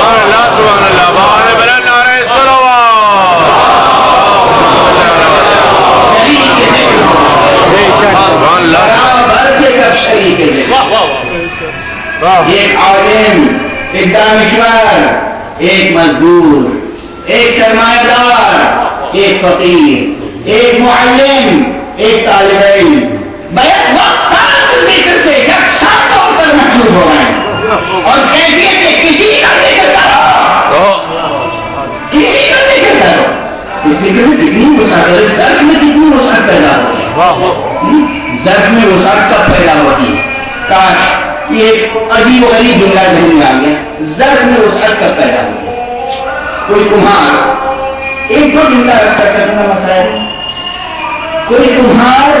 ایک عالم، ایک دانشور، ایک مزدور، ایک سرمایہ دار، ایک فقیر، ایک معلم، ایک طالب علم، بیک وقت ساتھ ذکر سے یکساں طور پر محسوس ہو رہے ہیں، اور کیفیت سے کسی کا ذکر کرو، کسی کا ذکر کرو، اس ذکر میں کتنی وسعت ہے، ظرف میں کتنی وسعت پیدا ہوتی ہے، ظرف میں وسعت کب پیدا ہوتی ہے؟ کاش یہ عجیب و غریب جملہ ذہن میں آ گیا، ظرف میں وسعت کب پیدا ہوتی ہے؟ کوئی کمہار ایک دو جملہ رکھ سکتا اپنا مسائل، کوئی کمہار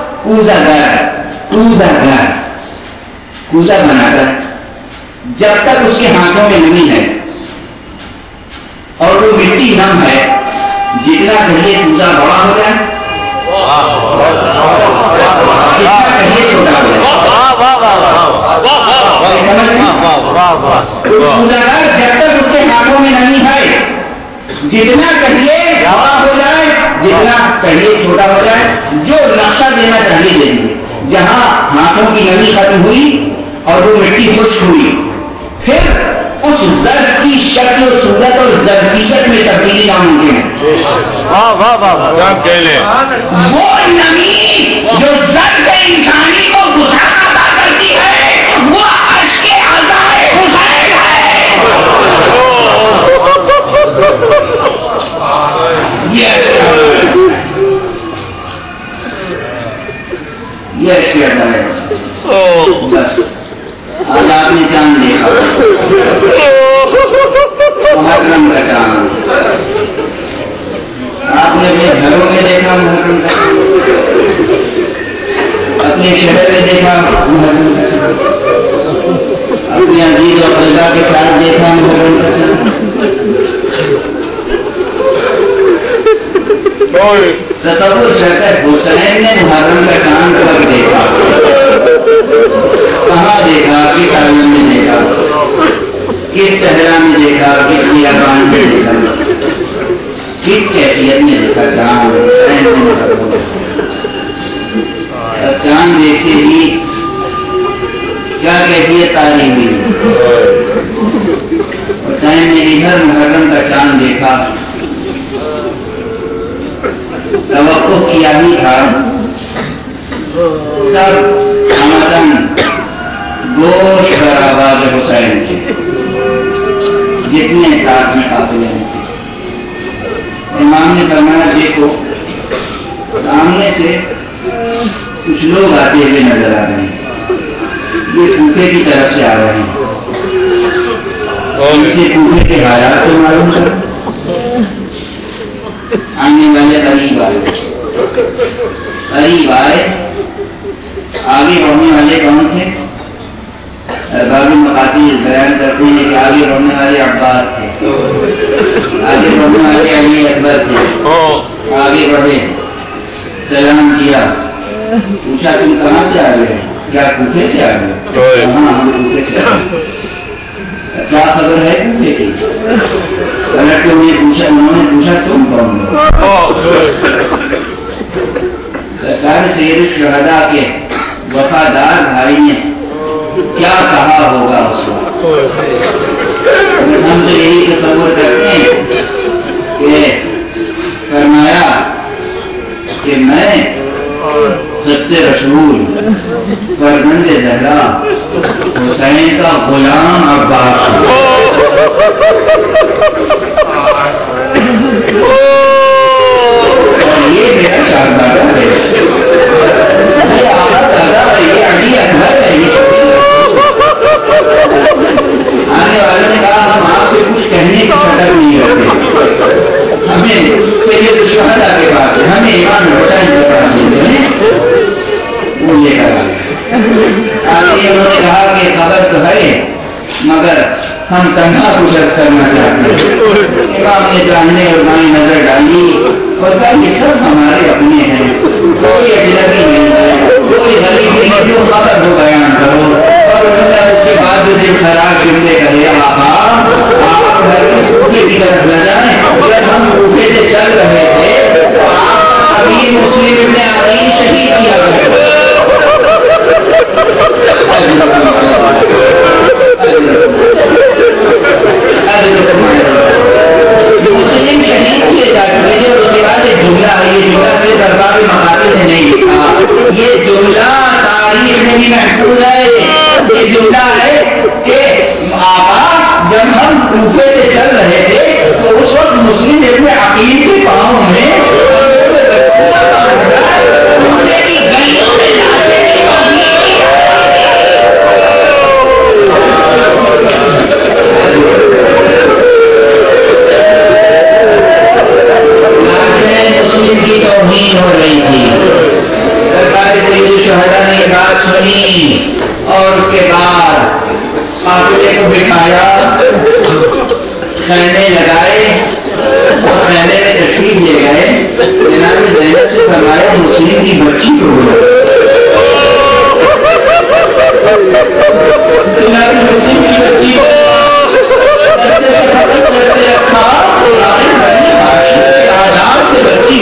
کوزہ بنا کر جب تک اس کے ہاتھوں میں نمی ہے اور وہ مٹی نم ہے، جتنا کہیے کوزہ بڑا ہو جائے، جتنا کہیے چھوٹا ہو جائے۔ جب تک اس کے ہاتھوں میں نمی ہے، جتنا کہیے بڑا ہو جائے، جتنا کہیے چھوٹا ہو جائے، جو نقشہ دینا چاہیے دے دیجیے۔ جہاں ہاتھوں کی نمی ختم ہوئی اور وہ مٹی خشک ہوئی، پھر اس ظرف کی شکل و صورت اور ظرفیت میں تبدیلی ناممکن ہے۔ وہ نمی جو ظرف انسانی کو وسعت عطا کرتی ہے، وہ عرش کے اعضائے حسین ہے۔ یس کہتا ہے بس آج آپ نے جان دیکھا۔ اللہ کے ساتھ دیکھا محرم کا چاند. تصور کرتا ہے حسین نے محرم کا چاند کب دیکھا, کہاں دیکھا, کس عالم میں دیکھا, کس صحرا میں دیکھا, کس بیابان میں دیکھا, کس کیفیت میں دیکھا چاند. حسین نے محرم اب چاند دیکھتے ہی کیا کیفیت تاری ہوئی. حسین نے ادھر محرم کا چاند دیکھا, توقع کیا ہی تھا سب ہمدن گوش پر آواز حسین کے جتنے ساتھ میں قافلے ہیں. امام نے فرمایا دیکھو سامنے سے کچھ لوگ آتے ہوئے نظر آ رہے ہیں, یہ کوفے کی طرف سے آ رہے ہیں, ان سے کوفے کے حالات کو معلوم کر. آنے والے قریب آئے, آگے بڑھنے والے کون تھے؟ ارباب مقاصد بیان کرتے ہیں کہ آگے بڑھنے والے عباس تھے, آگے بڑھنے والے علی اکبر تھے. آگے بڑھے, سلام کیا, پوچھا تم کہاں سے آ گئے, کیا کوفے سے آ گئے؟ ہاں ہم کوفے سے آ گئے. کیا خبر ہے کوفے کی؟ پلٹ کے انہوں نے پوچھا تم کون ہو؟ سرکار سید الشہداء کے وفادار بھائی نے کیا کہا ہوگا اس وقت؟ ہم تو یہی تصور کرتے ہیں کہ فرمایا کہ میں سچے رسول فرزند زہرا حسین کا غلام عباس ہوں. اور یہ میرا شہزادہ ہے, یہ آقا دادا ہے, یہ علی اکبر ہے. آنے والوں نے کہا ہم آپ سے کچھ کہنے کی سطح نہیں رکھتے, ہمیں سید الشہداء کے پاس ہے, ہمیں امام حسین کے پاس ہے. وہ یہ کہا, آگے انہوں نے کہا کہ خبر تو ہے مگر ہم تنہا کچھ عرض کرنا چاہتے ہیں. امام نے جاننے اور بائیں نظر ڈالی اور کہا یہ سب ہمارے اپنے ہیں, کوئی اجنبی نہیں ہے, کوئی غریب نہیں, جو خبر ہو بیان کرو. اور انہوں نے اس کے بعد جو دل خراب جملے کہے, آقا آپ گھر کے کوفے کی طرف نہ جائیں, جب ہم کوفے سے چل رہے تھے تو آپ امیر مسلم ابن عقیل شہید کیا گیا. مسلم شہید کیے جا چکے تھے. اس کے بعد ایک جملہ ہے, یہ جملہ صرف ارباب مقاصد نے نہیں لکھا, یہ جملہ تاریخ میں بھی محفوظ ہے. یہ جملہ ہے کہ آقا جب ہم کوفے سے چل رہے تھے تو اس وقت مسلم ابن عقیل کے پاؤں میں مسلم کی توہین ہو رہی تھی. سرکار سید الشہداء نے یہ بات سنی اور اس کے بعد قافلے کو بٹھایا, خیمے لگائے اور خیمے میں تشریف لے گئے. جناب زینب سے فرمایا مسلم کی بچی کو جناب مسلم کی بچی کو آداب سے بچی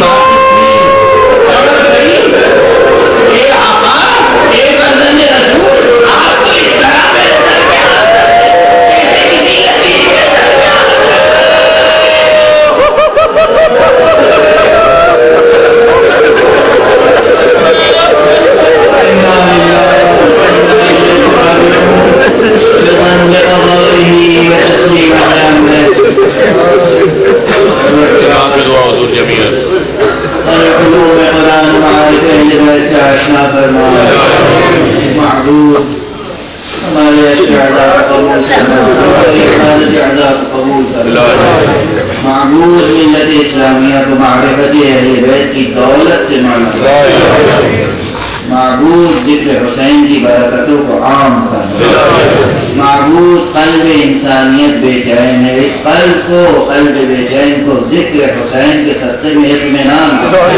معبود ملت اسلامیہ کو معرفت اہل بیت کی دولت سے مانا, معبود ذکر حسین کی برکتوں کو عام فرما۔ معبود قلب انسانیت بے چین ہے، اس قلب بے چین کو ذکر حسین کے صدقے میں اطمینان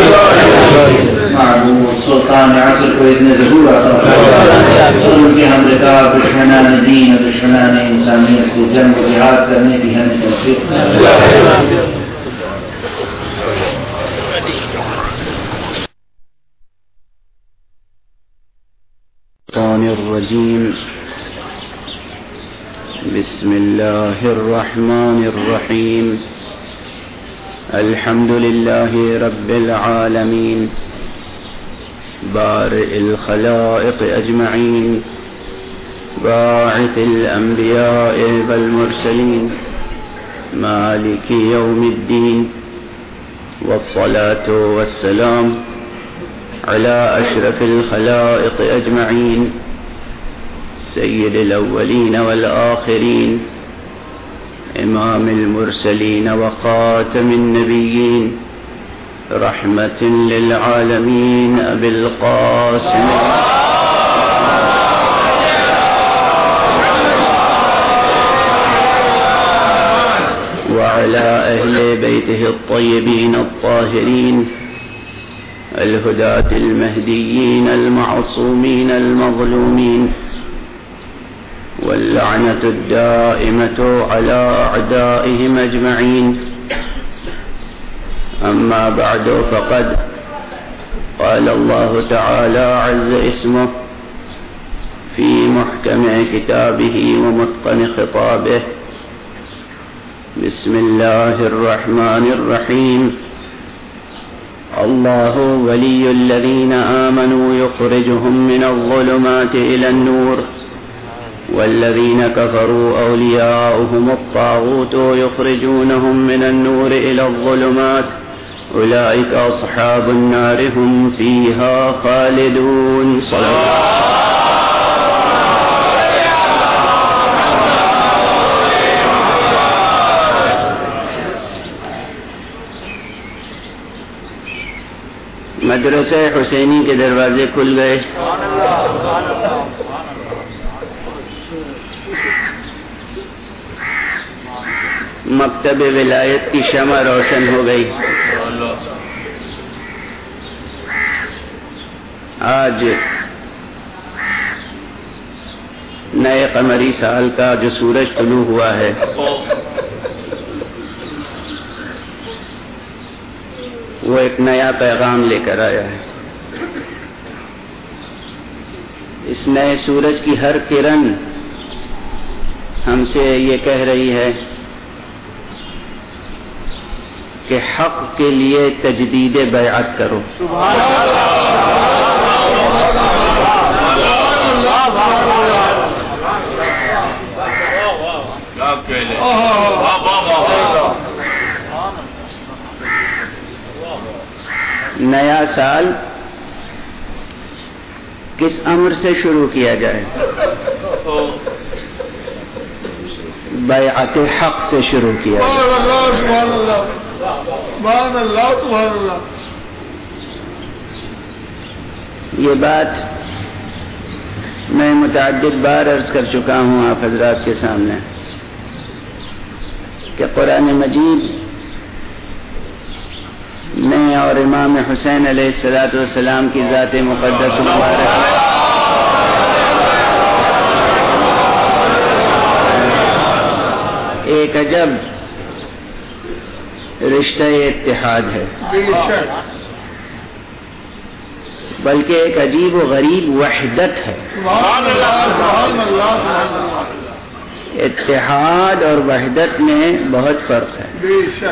معبود سلطان عصر کو اتنے ضرور عطا اور ان کے ہمدکار دشمنان دین اور دشمنان انسانیت سے جنگ و جہاد کرنے کی ہمیں توفیق الرجيم بسم الله الرحمن الرحيم الحمد لله رب العالمين بارئ الخلائق أجمعين باعث الأنبياء والمرسلين مالك يوم الدين والصلاة والسلام على أشرف الخلائق أجمعين سيد الأولين والآخرين إمام المرسلين وخاتم النبيين رحمة للعالمين أبي القاسم وعلى أهل بيته الطيبين الطاهرين الهداة المهديين المعصومين المظلومين واللعنة الدائمة على أعدائهم أجمعين أما بعد فقد قال الله تعالى عز اسمه في محكم كتابه ومتقن خطابه بسم الله الرحمن الرحيم الله ولي الذين آمنوا يخرجهم من الظلمات إلى النور والذين كفروا أولياؤهم الطاغوت يخرجونهم من النور إلى الظلمات أولئك أصحاب النار هم فيها خالدون مدرسہ حسینی کے دروازے کھل گئے، مکتب ولایت کی شمع روشن ہو گئی۔ آج نئے قمری سال کا جو سورج طلوع ہوا ہے، وہ ایک نیا پیغام لے کر آیا ہے۔ اس نئے سورج کی ہر کرن ہم سے یہ کہہ رہی ہے کہ حق کے لیے تجدید بیعت کرو۔ نیا سال کس امر سے شروع کیا جائے؟ بیعت حق سے شروع کیا جائے۔ یہ بات میں متعدد بار عرض کر چکا ہوں آپ حضرات کے سامنے کہ قرآن مجید میں اور امام حسین علیہ الصلاۃ والسلام کی ذات مقدس مبارک ایک عجب رشتہ اتحاد ہے، بلکہ ایک عجیب و غریب وحدت ہے۔ اتحاد اور وحدت میں بہت فرق ہے۔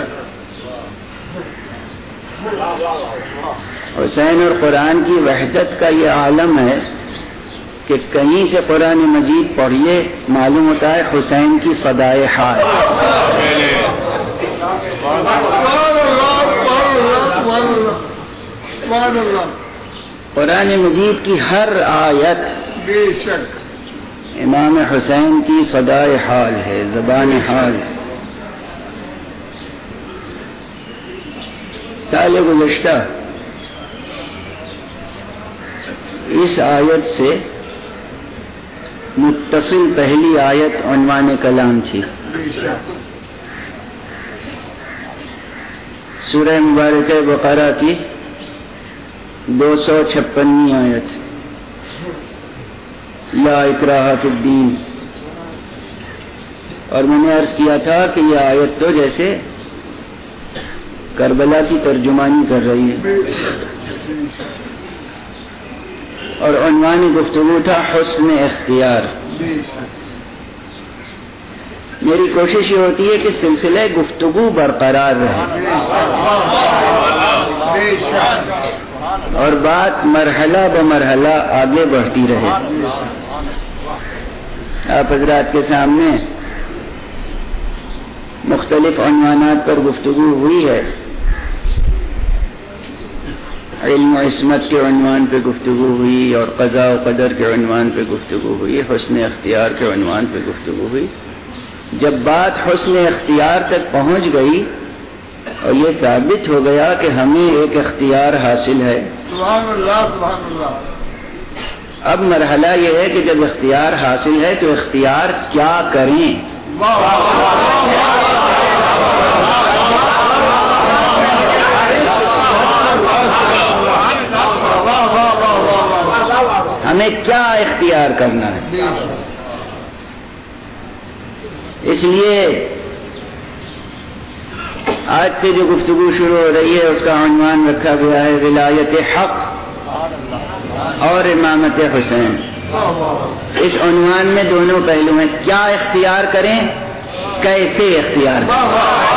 حسین اور قرآن کی وحدت کا یہ عالم ہے کہ کہیں سے قرآن مجید پڑھیے معلوم ہوتا ہے حسین کی صدائے حال۔ قرآن مجید کی ہر آیت امام حسین کی صدائے حال ہے، زبان حال۔ سال گزشتہ اس آیت سے متصل پہلی آیت عنوان کلام تھی. سورہ مبارکہ بقرہ کی 256ویں آیت لا اکراہ فی الدین. اور میں نے عرض کیا تھا کہ یہ آیت تو جیسے کربلا کی ترجمانی کر رہی ہے. اور عنوان گفتگو تھا حسن اختیار. میری کوشش یہ ہوتی ہے کہ سلسلہ گفتگو برقرار رہے اور بات مرحلہ بمرحلہ آگے بڑھتی رہے. آپ حضرات کے سامنے مختلف عنوانات پر گفتگو ہوئی ہے. علم و عصمت کے عنوان پہ گفتگو ہوئی اور قضاء و قدر کے عنوان پہ گفتگو ہوئی, حسن اختیار کے عنوان پہ گفتگو ہوئی. جب بات حسن اختیار تک پہنچ گئی اور یہ ثابت ہو گیا کہ ہمیں ایک اختیار حاصل ہے, سبحان اللہ سبحان اللہ, اب مرحلہ یہ ہے کہ جب اختیار حاصل ہے تو اختیار کیا کریں. ہمیں کیا اختیار کرنا ہے. اس لیے آج سے جو گفتگو شروع ہو رہی ہے اس کا عنوان رکھا گیا ہے ولایت حق اور امامت حسین. اس عنوان میں دونوں پہلو ہیں, کیا اختیار کریں, کیسے اختیار کریں.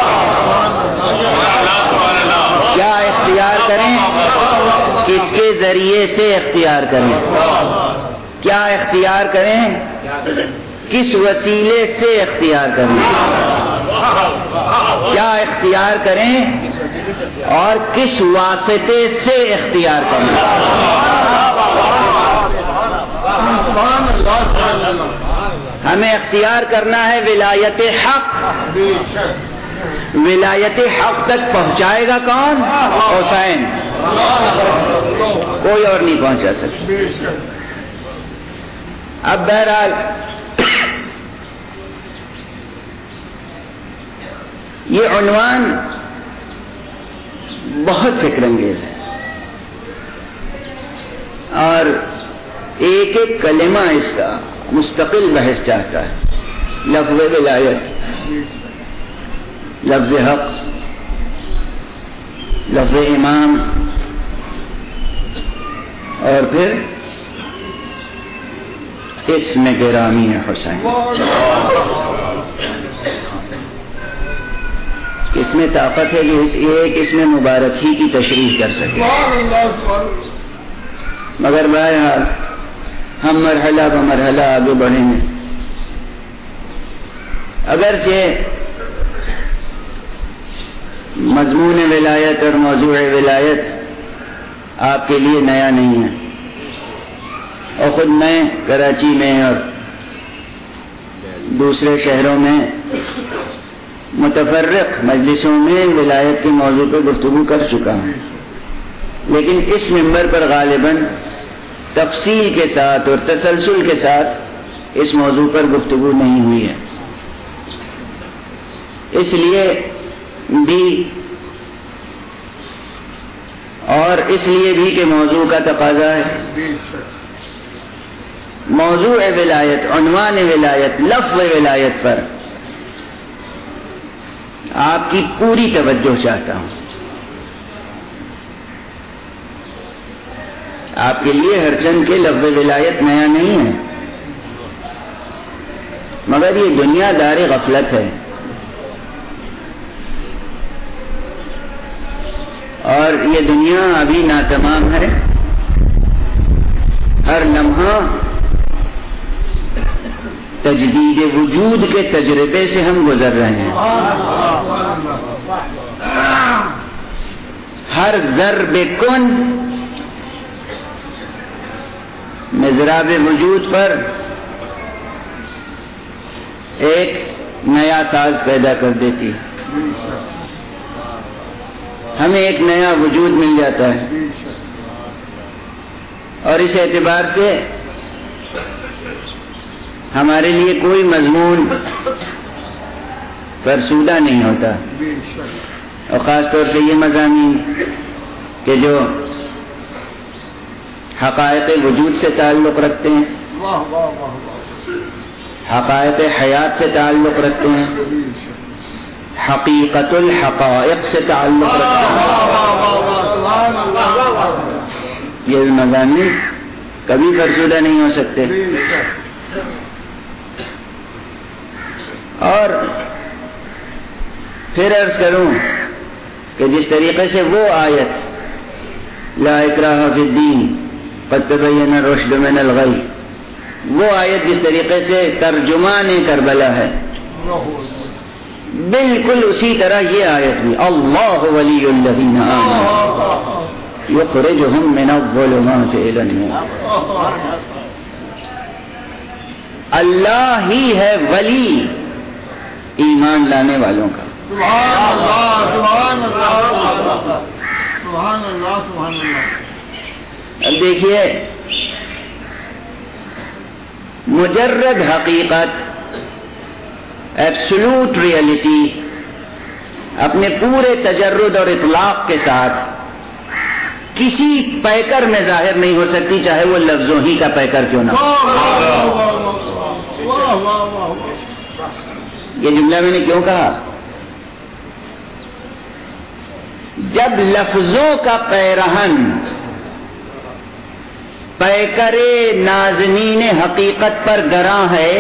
کیا اختیار کریں, کس کے ذریعے سے اختیار کریں. کیا اختیار کریں, کس وسیلے سے اختیار کریں. کیا اختیار کریں اور کس واسطے سے اختیار کریں. ہمیں اختیار کرنا ہے ولایت حق. ولایت حق تک پہنچائے گا کون؟ حسین. کوئی اور نہیں پہنچا سکتا. اب بہرحال یہ عنوان بہت فکر انگیز ہے اور ایک ایک کلمہ اس کا مستقل بحث چاہتا ہے. لفظ ولایت, لفظ حق, لفظ امام اور پھر اسم گرامی حسین. اس میں طاقت ہے جو اس میں مبارک ہی کی تشریح کر سکے. مگر بہرحال ہم مرحلہ بمرحلہ آگے بڑھیں گے. اگرچہ مضمون ولایت اور موضوع ولایت آپ کے لیے نیا نہیں ہے, اور خود میں کراچی میں اور دوسرے شہروں میں متفرق مجلسوں میں ولایت کے موضوع پر گفتگو کر چکا ہوں, لیکن اس منبر پر غالباً تفصیل کے ساتھ اور تسلسل کے ساتھ اس موضوع پر گفتگو نہیں ہوئی ہے. اس لیے بھی کہ موضوع کا تقاضا ہے. موضوع ولایت, عنوان ولایت, لفظ ولایت پر آپ کی پوری توجہ چاہتا ہوں. آپ کے لیے ہر چند کے لفظ ولایت نیا نہیں ہے, مگر یہ دنیا دار غفلت ہے اور یہ دنیا ابھی ناتمام ہے. ہر لمحہ تجدید وجود کے تجربے سے ہم گزر رہے ہیں. ہر ضرب کن مضراب وجود پر ایک نیا ساز پیدا کر دیتی ہے. ہمیں ایک نیا وجود مل جاتا ہے. اور اس اعتبار سے ہمارے لیے کوئی مضمون فرسودہ نہیں ہوتا، اور خاص طور سے یہ مضامین کہ جو حقائق وجود سے تعلق رکھتے ہیں، حقائق حیات سے تعلق رکھتے ہیں، حقیقت الحقائق سے تعلق رکھتے ہیں، یہ مضامین کبھی فرسودہ نہیں ہو سکتے۔ اور پھر عرض کروں کہ جس طریقے سے وہ آیت لا اکراہ فی الدین قد تبین الرشد من الغی، وہ آیت جس طریقے سے ترجمان کربلا ہے، بالکل اسی طرح یہ آیت بھی اللہ ولی الذین آمنوا یخرجہم من الظلمات الی النور، اللہ ہی ہے ولی ایمان لانے والوں کا۔ سبحان اللہ سبحان اللہ سبحان اللہ سبحان اللہ۔ اب دیکھیے، مجرد حقیقت، ایبسولوٹ ریئلٹی اپنے پورے تجرد اور اطلاق کے ساتھ کسی پیکر میں ظاہر نہیں ہو سکتی، چاہے وہ لفظوں ہی کا پیکر کیوں نہ ہو۔ یہ جملہ میں نے کیوں کہا؟ جب لفظوں کا پیرہن پیکر نازنین حقیقت پر گراں ہے،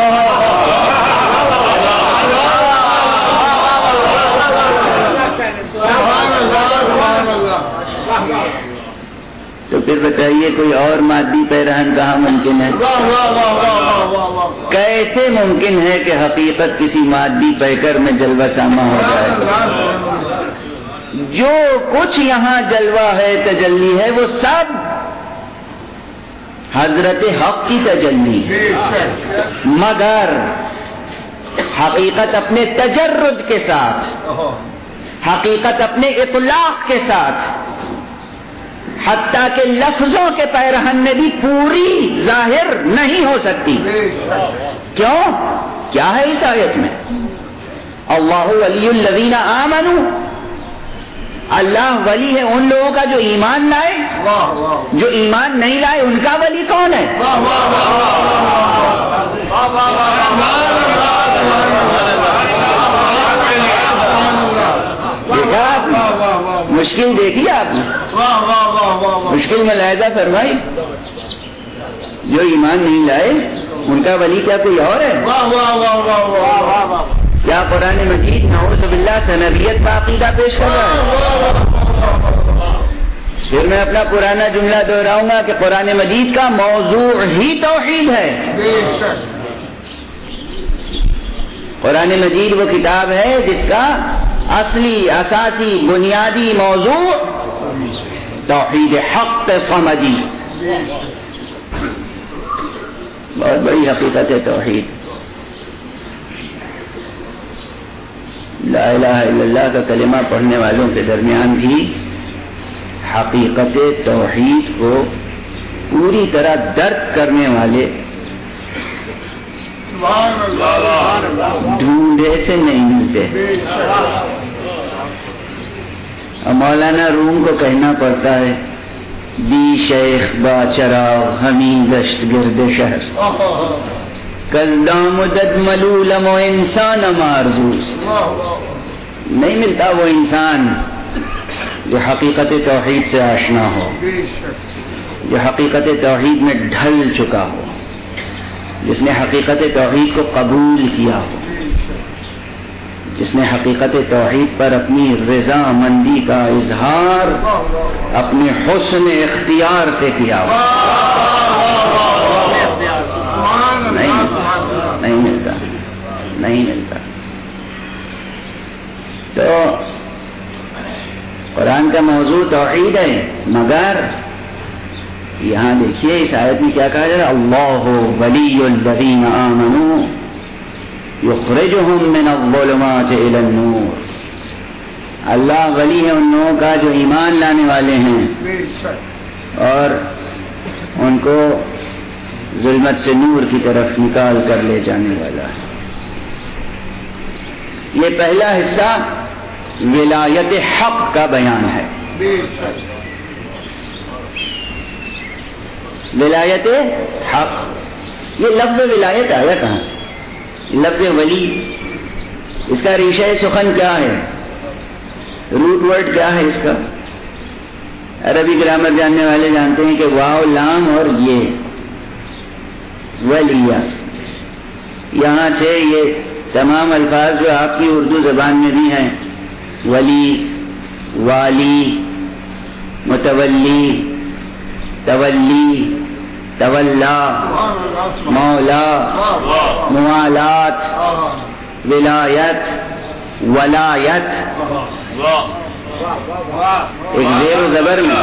تو پھر بتائیے کوئی اور مادی پیرہن کہاں ممکن ہے؟ کیسے ممکن ہے کہ حقیقت کسی مادی پیکر میں جلوہ سامہ ہو جائے؟ جو کچھ یہاں جلوہ ہے، تجلی ہے، وہ سب حضرت حق کی تجلی، مگر حقیقت اپنے تجرد کے ساتھ، حقیقت اپنے اطلاق کے ساتھ، حتیٰ کہ لفظوں کے پیرہن میں بھی پوری ظاہر نہیں ہو سکتی۔ کیوں؟ کیا ہے اس آیت میں؟ اللہ ولی الذین آمنوا، اللہ ولی ہے ان لوگوں کا جو ایمان لائے، جو ایمان نہیں لائے ان کا ولی کون ہے؟ دیکھا آپ نے؟ مشکل دیکھی آپ نے؟ مشکل ملاحظہ فرمائی، جو ایمان نہیں لائے ان کا ولی کیا کوئی اور ہے؟ کیا قرآن مجید نعوذ باللہ سنویت کا عقیدہ پیش کر رہا ہے؟ پھر میں اپنا پرانا جملہ دہراؤں گا کہ قرآن مجید کا موضوع ہی توحید ہے۔ قرآن مجید وہ کتاب ہے جس کا اصلی اساسی بنیادی موضوع توحید حق سمجھی، بہت بڑی حقیقت ہے توحید۔ لا الہ الا اللہ کا کلمہ پڑھنے والوں کے درمیان بھی حقیقت توحید کو پوری طرح درک کرنے والے ڈھونڈے سے نہیں ملتے۔ مولانا روم کو کہنا پڑتا ہے دی شیخ با چراغ ہمیں گشت گرد شہر، کلدام دد ملولم و انسان مارزوست۔ نہیں ملتا وہ انسان جو حقیقت توحید سے آشنا ہو، جو حقیقت توحید میں ڈھل چکا ہو، جس نے حقیقت توحید کو قبول کیا ہو، جس نے حقیقت توحید پر اپنی رضا مندی کا اظہار اپنے حسن اختیار سے کیا ہو۔ نہیں ملتا، نہیں ملتا۔ تو قرآن کا موضوع توحید ہے، مگر یہاں دیکھیے اس آیت میں کیا کہا جائے؟ اللہ ولی الذین آمنوا یخرجہم من الظلمات الی النور، اللہ ولی ہے ان لوگوں کا جو ایمان لانے والے ہیں اور ان کو ظلمت سے نور کی طرف نکال کر لے جانے والا ہے۔ یہ پہلا حصہ ولایت حق کا بیان ہے۔ ولایت حق، یہ لفظ ولایت آیا کہاں سے؟ لفظ ولی، اس کا ریشہ سخن کیا ہے؟ روٹ ورڈ کیا ہے اس کا؟ عربی گرامر جاننے والے جانتے ہیں کہ واو لام اور یہ ولیہ، یہاں سے یہ تمام الفاظ جو آپ کی اردو زبان میں بھی ہیں، ولی، والی، متولی، تولی، تولا، مولا، موالات، ولایت، ولایت، ایک زیر و زبر میں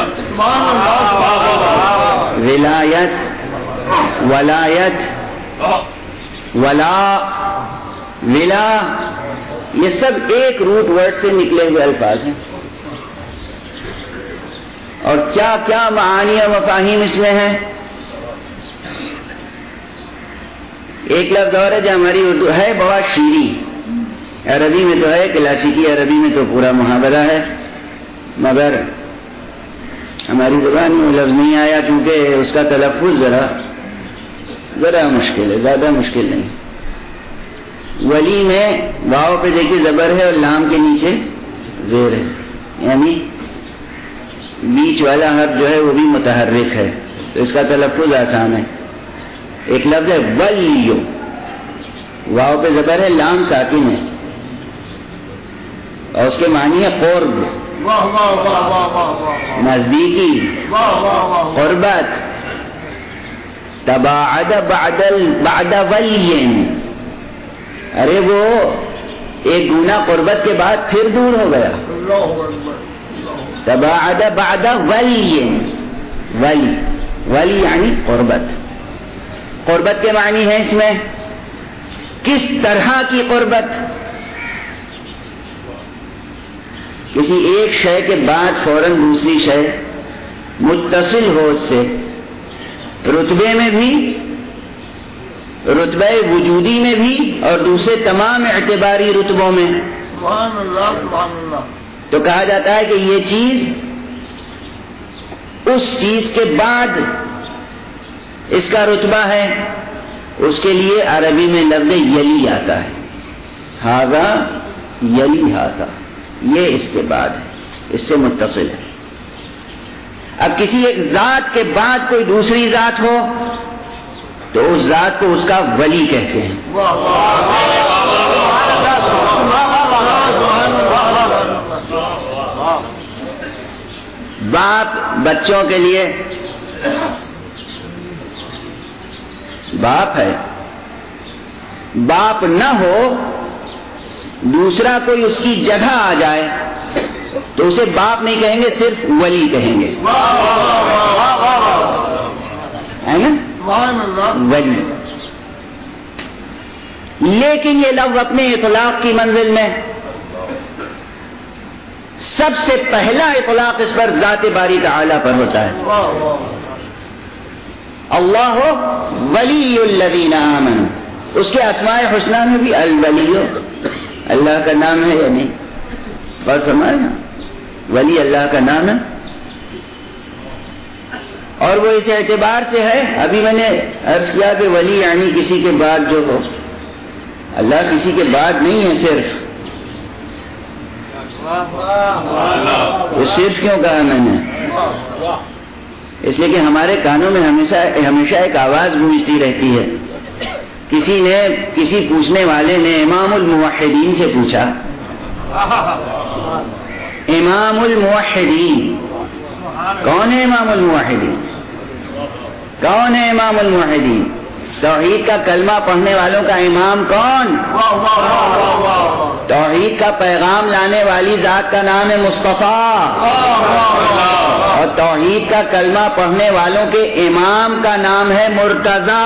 ولایت، ولایت، ولا، ولا، یہ سب ایک روٹ ورڈ سے نکلے ہوئے الفاظ ہیں، اور کیا کیا معانی و مفاہیم اس میں ہیں۔ ایک لفظ اور ہے جو ہماری اردو ہے بہت شیریں، عربی میں تو ہے، کلاسیکی عربی میں تو پورا محاورہ ہے، مگر ہماری زبان میں لفظ نہیں آیا کیونکہ اس کا تلفظ ذرا مشکل ہے، زیادہ مشکل نہیں۔ ولی میں واو پہ دیکھیے زبر ہے اور لام کے نیچے زیر ہے، یعنی بیچ والا حرف جو ہے وہ بھی متحرک ہے، تو اس کا تلفظ آسان ہے۔ ایک لفظ ہے ولیو، واو پہ زبر ہے، لام ساکن ہے، اور اس کے معنی ہے قرب، نزدیکی، قربت، تباعد بعد ولی، ارے وہ ایک گنا قربت کے بعد پھر دور ہو گیا، تباعد بعد ولی، ولی، ولی یعنی قربت۔ قربت کے معنی ہے اس میں کس طرح کی قربت؟ کسی ایک شے کے بعد فوراً دوسری شے متصل ہو اس سے، رتبے میں بھی، رتبہ وجودی میں بھی، اور دوسرے تمام اعتباری رتبوں میں۔ سبحان اللہ، سبحان اللہ۔ تو کہا جاتا ہے کہ یہ چیز اس چیز کے بعد اس کا رتبہ ہے، اس کے لیے عربی میں لفظ یلی آتا ہے، ہاذا یلی ہاذا، یہ اس کے بعد ہے، اس سے متصل ہے۔ اب کسی ایک ذات کے بعد کوئی دوسری ذات ہو تو اس ذات کو اس کا ولی کہتے ہیں۔ باپ بچوں کے لیے باپ ہے، باپ نہ ہو دوسرا کوئی اس کی جگہ آ جائے تو اسے باپ نہیں کہیں گے، صرف ولی کہیں گے، ہے نا، ولی۔ لیکن یہ لفظ اپنے اطلاق کی منزل میں سب سے پہلا اطلاق اس پر ذات باری تعالی پر ہوتا ہے۔ اللہ ولی الذین آمنوا، اس کے اسماء حسنہ میں بھی الولی اللہ کا نام ہے یا نہیں؟ بات فرمائے نا، ولی اللہ کا نام ہے، اور وہ اس اعتبار سے ہے، ابھی میں نے عرض کیا کہ ولی یعنی کسی کے بعد جو ہو، اللہ کسی کے بعد نہیں ہے صرف، یہ صرف کیوں کہا میں نے؟ اس لیے کہ ہمارے کانوں میں ہمیشہ ایک آواز گونجتی رہتی ہے۔ کسی پوچھنے والے نے امام الموحدین سے پوچھا، امام الموحدین کون ہے؟ امام الموحدین کون ہے؟ امام الموحدین توحید کا کلمہ پڑھنے والوں کا امام کون؟ توحید کا پیغام لانے والی ذات کا نام ہے مصطفیٰ، اور توحید کا کلمہ پڑھنے والوں کے امام کا نام ہے مرتضیٰ۔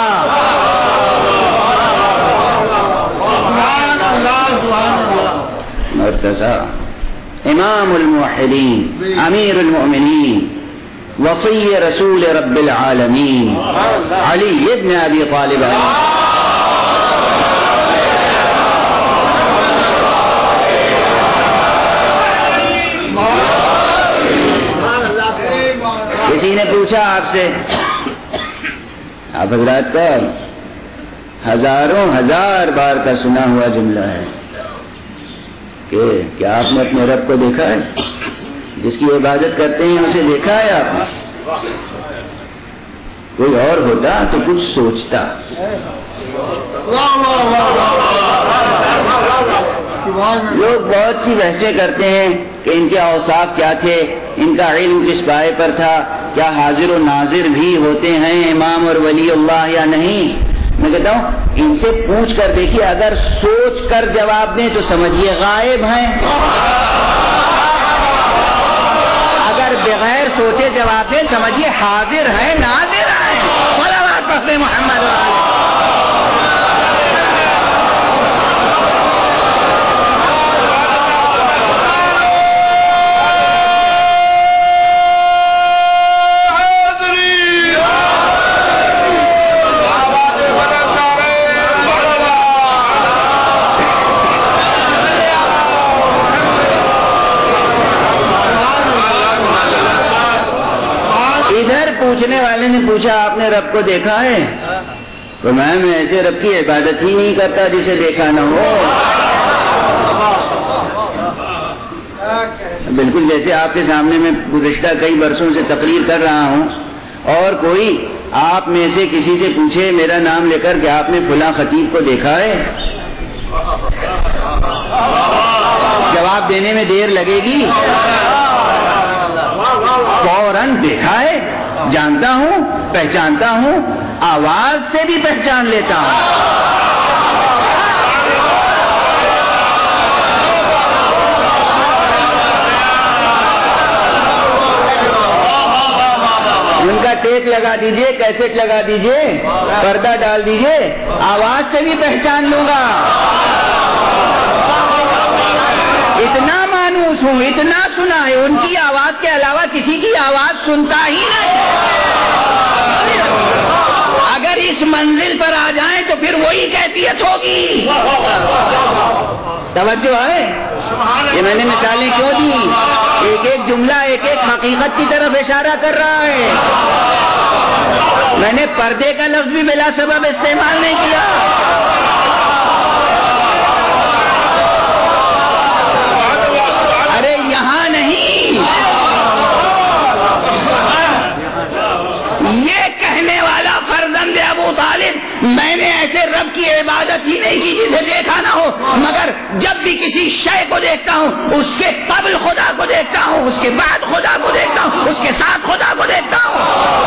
مرتضیٰ امام الموحدین، امیر المؤمنین، وصی رسول رب العالمین علی ابن ابی طالب. کسی نے پوچھا آپ سے، آپ حضرات کا ہزاروں ہزار بار کا سنا ہوا جملہ ہے کہ کیا آپ نے اپنے رب کو دیکھا ہے؟ جس کی عبادت کرتے ہیں اسے دیکھا ہے آپ نے؟ کوئی اور ہوتا تو کچھ سوچتا. لوگ بہت سی بحثیں کرتے ہیں کہ ان کے اوصاف کیا تھے، ان کا علم کس پائے پر تھا، کیا حاضر و ناظر بھی ہوتے ہیں امام اور ولی اللہ یا نہیں. میں کہتا ہوں ان سے پوچھ کر دیکھیے، اگر سوچ کر جواب دیں تو سمجھیے غائب ہیں، اگر بغیر سوچے جواب دیں سمجھیے حاضر ہیں ناظر ہیں. صلوات پڑھتے محمد پوچھنے والے نے پوچھا آپ نے رب کو دیکھا ہے؟ تو میں ایسے رب کی عبادت ہی نہیں کرتا جسے دیکھا نہ ہو. بالکل جیسے آپ کے سامنے میں گزشتہ کئی برسوں سے تقریر کر رہا ہوں اور کوئی آپ میں سے کسی سے پوچھے میرا نام لے کر کہ آپ نے فلاں خطیب کو دیکھا ہے، جواب دینے میں دیر لگے گی، فوراً دیکھا ہے، جانتا ہوں، پہچانتا ہوں، آواز سے بھی پہچان لیتا ہوں. ان کا ٹیپ لگا دیجئے، کیسٹ لگا دیجئے، پردہ ڈال دیجئے، آواز سے بھی پہچان لوں گا. اتنا مانوس ہوں، اتنا سنا ہے، ان کی آواز کے علاوہ کسی کی آواز سنتا ہی نہیں. اگر اس منزل پر آ جائیں تو پھر وہی کیفیت ہوگی. توجہ ہے؟ یہ میں نے مثالیں کیوں دی؟ ایک ایک جملہ ایک ایک حقیقت کی طرف اشارہ کر رہا ہے. میں نے پردے کا لفظ بھی بلا سبب استعمال نہیں کیا. ارے یہاں نہیں، یہ کہنے والا فرزند ابو طالب میں نے ایسے رب کی عبادت ہی نہیں کی جسے دیکھا نہ ہو، مگر جب بھی کسی شے کو دیکھتا ہوں اس کے قبل خدا کو دیکھتا ہوں، اس کے بعد خدا کو دیکھتا ہوں، اس کے ساتھ خدا کو دیکھتا ہوں.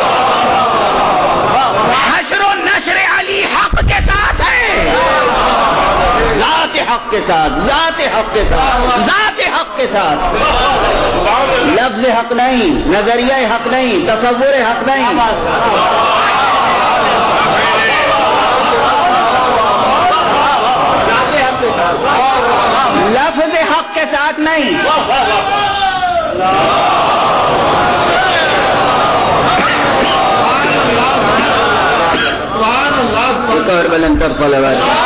حشر و نشر علی حق کے ساتھ ہے، ذات حق کے ساتھ، ذات حق کے ساتھ، ذات حق کے ساتھ. لفظ حق نہیں، نظریہ حق نہیں، تصور حق نہیں. لفظ حق کے ساتھ نہیں. ایک اور بلندر صلوات.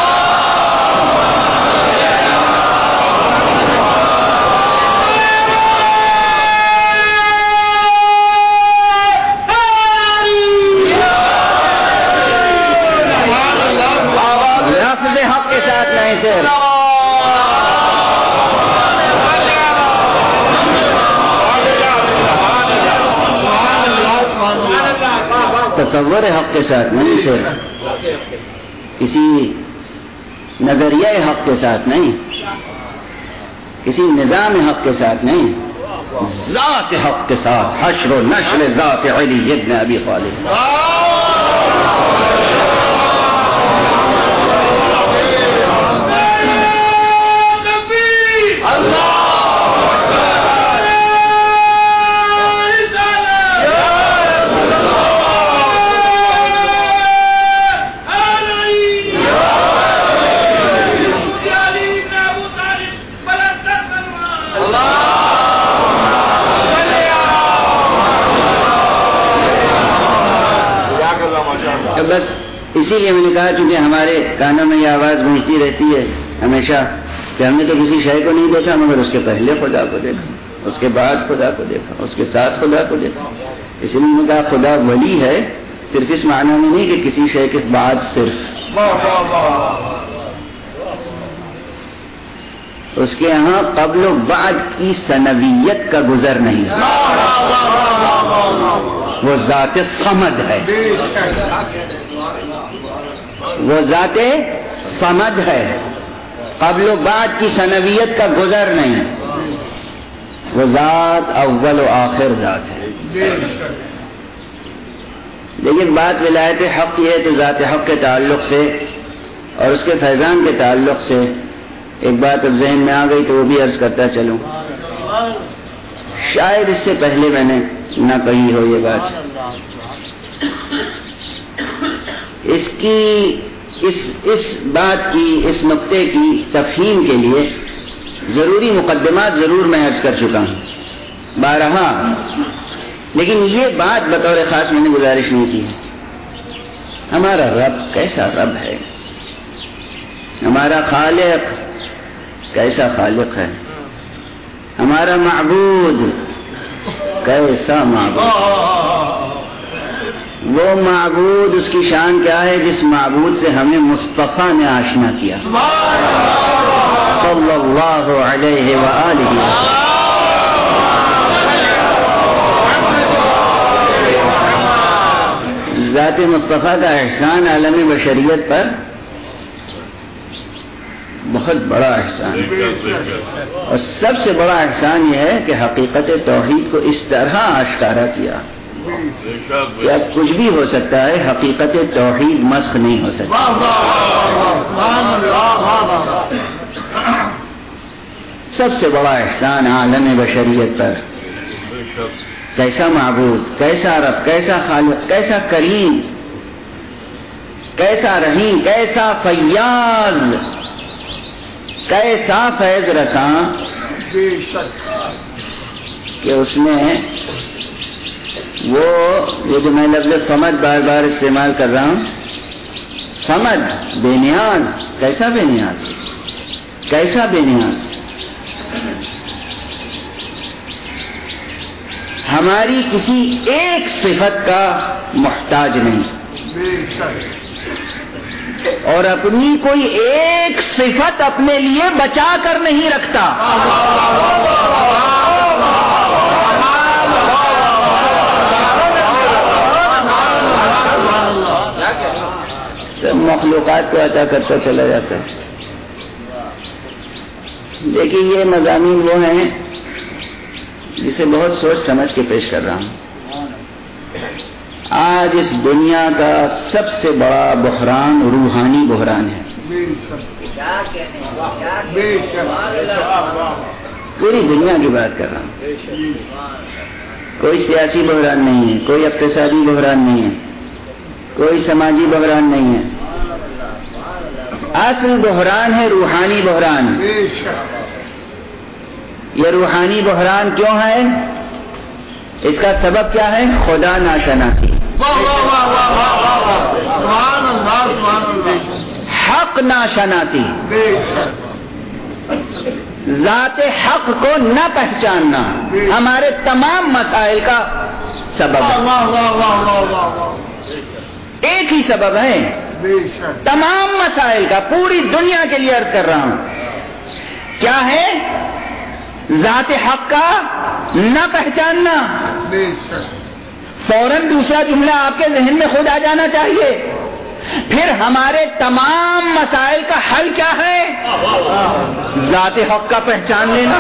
لفظ حق کے ساتھ نہیں صرف تصور حق کے ساتھ نہیں، صرف کسی نظریہ حق کے ساتھ نہیں، کسی نظام حق کے ساتھ نہیں، ذات حق کے ساتھ. حشر و نشر ذات علی ابن ابی طالب. اسی لیے میں نے کہا چونکہ ہمارے کانوں میں یہ آواز گونجتی رہتی ہے ہمیشہ کہ ہم نے تو کسی شے کو نہیں دیکھا مگر اس کے پہلے خدا کو دیکھا، اس کے بعد خدا کو دیکھا، اس کے ساتھ خدا کو دیکھا. اسی لیے میں نے کہا خدا ولی ہے صرف اس معنی میں نہیں کہ کسی شے کے بعد صرف، اس کے یہاں قبل و بعد کی سنویت کا گزر نہیں، وہ ذات صمد ہے، وہ ذات صمد ہے، قبل و بعد کی سنویت کا گزر نہیں، وہ ذات اول و آخر ذات ہے. لیکن بات ولایت حق کی ہے تو ذات حق کے تعلق سے اور اس کے فیضان کے تعلق سے ایک بات اب ذہن میں آ گئی تو وہ بھی عرض کرتا چلوں. شاید اس سے پہلے میں نے نہ کہی ہو یہ بات. اس بات کی، اس نقطے کی تفہیم کے لیے ضروری مقدمات ضرور میں عرض کر چکا ہوں بارہا، لیکن یہ بات بطور خاص میں نے گزارش نہیں کی ہے. ہمارا رب کیسا رب ہے، ہمارا خالق کیسا خالق ہے، ہمارا معبود کیسا معبود. وہ معبود اس کی شان کیا ہے جس معبود سے ہمیں مصطفیٰ نے آشنا کیا صلی اللہ علیہ وآلہ. ذات مصطفیٰ کا احسان عالم بشریت پر بہت بڑا احسان ہے، اور سب سے بڑا احسان یہ ہے کہ حقیقت توحید کو اس طرح آشکارا کیا کہ اب کچھ بھی ہو سکتا ہے، حقیقت توحید مسخ نہیں ہو سکتی. سب سے بڑا احسان عالم بشریت پر. کیسا معبود، کیسا رب، کیسا خالق، کیسا کریم، کیسا رحیم، کیسا فیاض، کیسا فیض رساں کہ اس نے یہ جو میں لفظ سمجھ بار بار استعمال کر رہا ہوں، سمجھ بے نیاز، کیسا بے نیاز، کیسا بے نیاز. ہماری کسی ایک صفت کا محتاج نہیں، اور اپنی کوئی ایک صفت اپنے لیے بچا کر نہیں رکھتا. مخلوقات کو عطا کرتا چلا جاتا ہے. دیکھیے یہ مضامین وہ ہیں جسے بہت سوچ سمجھ کے پیش کر رہا ہوں. آج اس دنیا کا سب سے بڑا بحران روحانی بحران ہے. پوری دنیا کی بات کر رہا ہوں. کوئی سیاسی بحران نہیں ہے، کوئی اقتصادی بحران نہیں ہے، کوئی سماجی بحران نہیں ہے. اصل بحران ہے روحانی بحران. یہ روحانی بحران کیوں ہے؟ اس کا سبب کیا ہے؟ خدا ناشناسی، حق ناشناسی، ذات حق کو نہ پہچاننا ہمارے تمام مسائل کا سبب ہے. ایک ہی سبب ہے تمام مسائل کا، پوری دنیا کے لیے عرض کر رہا ہوں. کیا ہے؟ ذات حق کا نہ پہچاننا. فوراً دوسرا جملہ آپ کے ذہن میں خود آ جانا چاہیے. پھر ہمارے تمام مسائل کا حل کیا ہے؟ ذات حق کا پہچان لینا.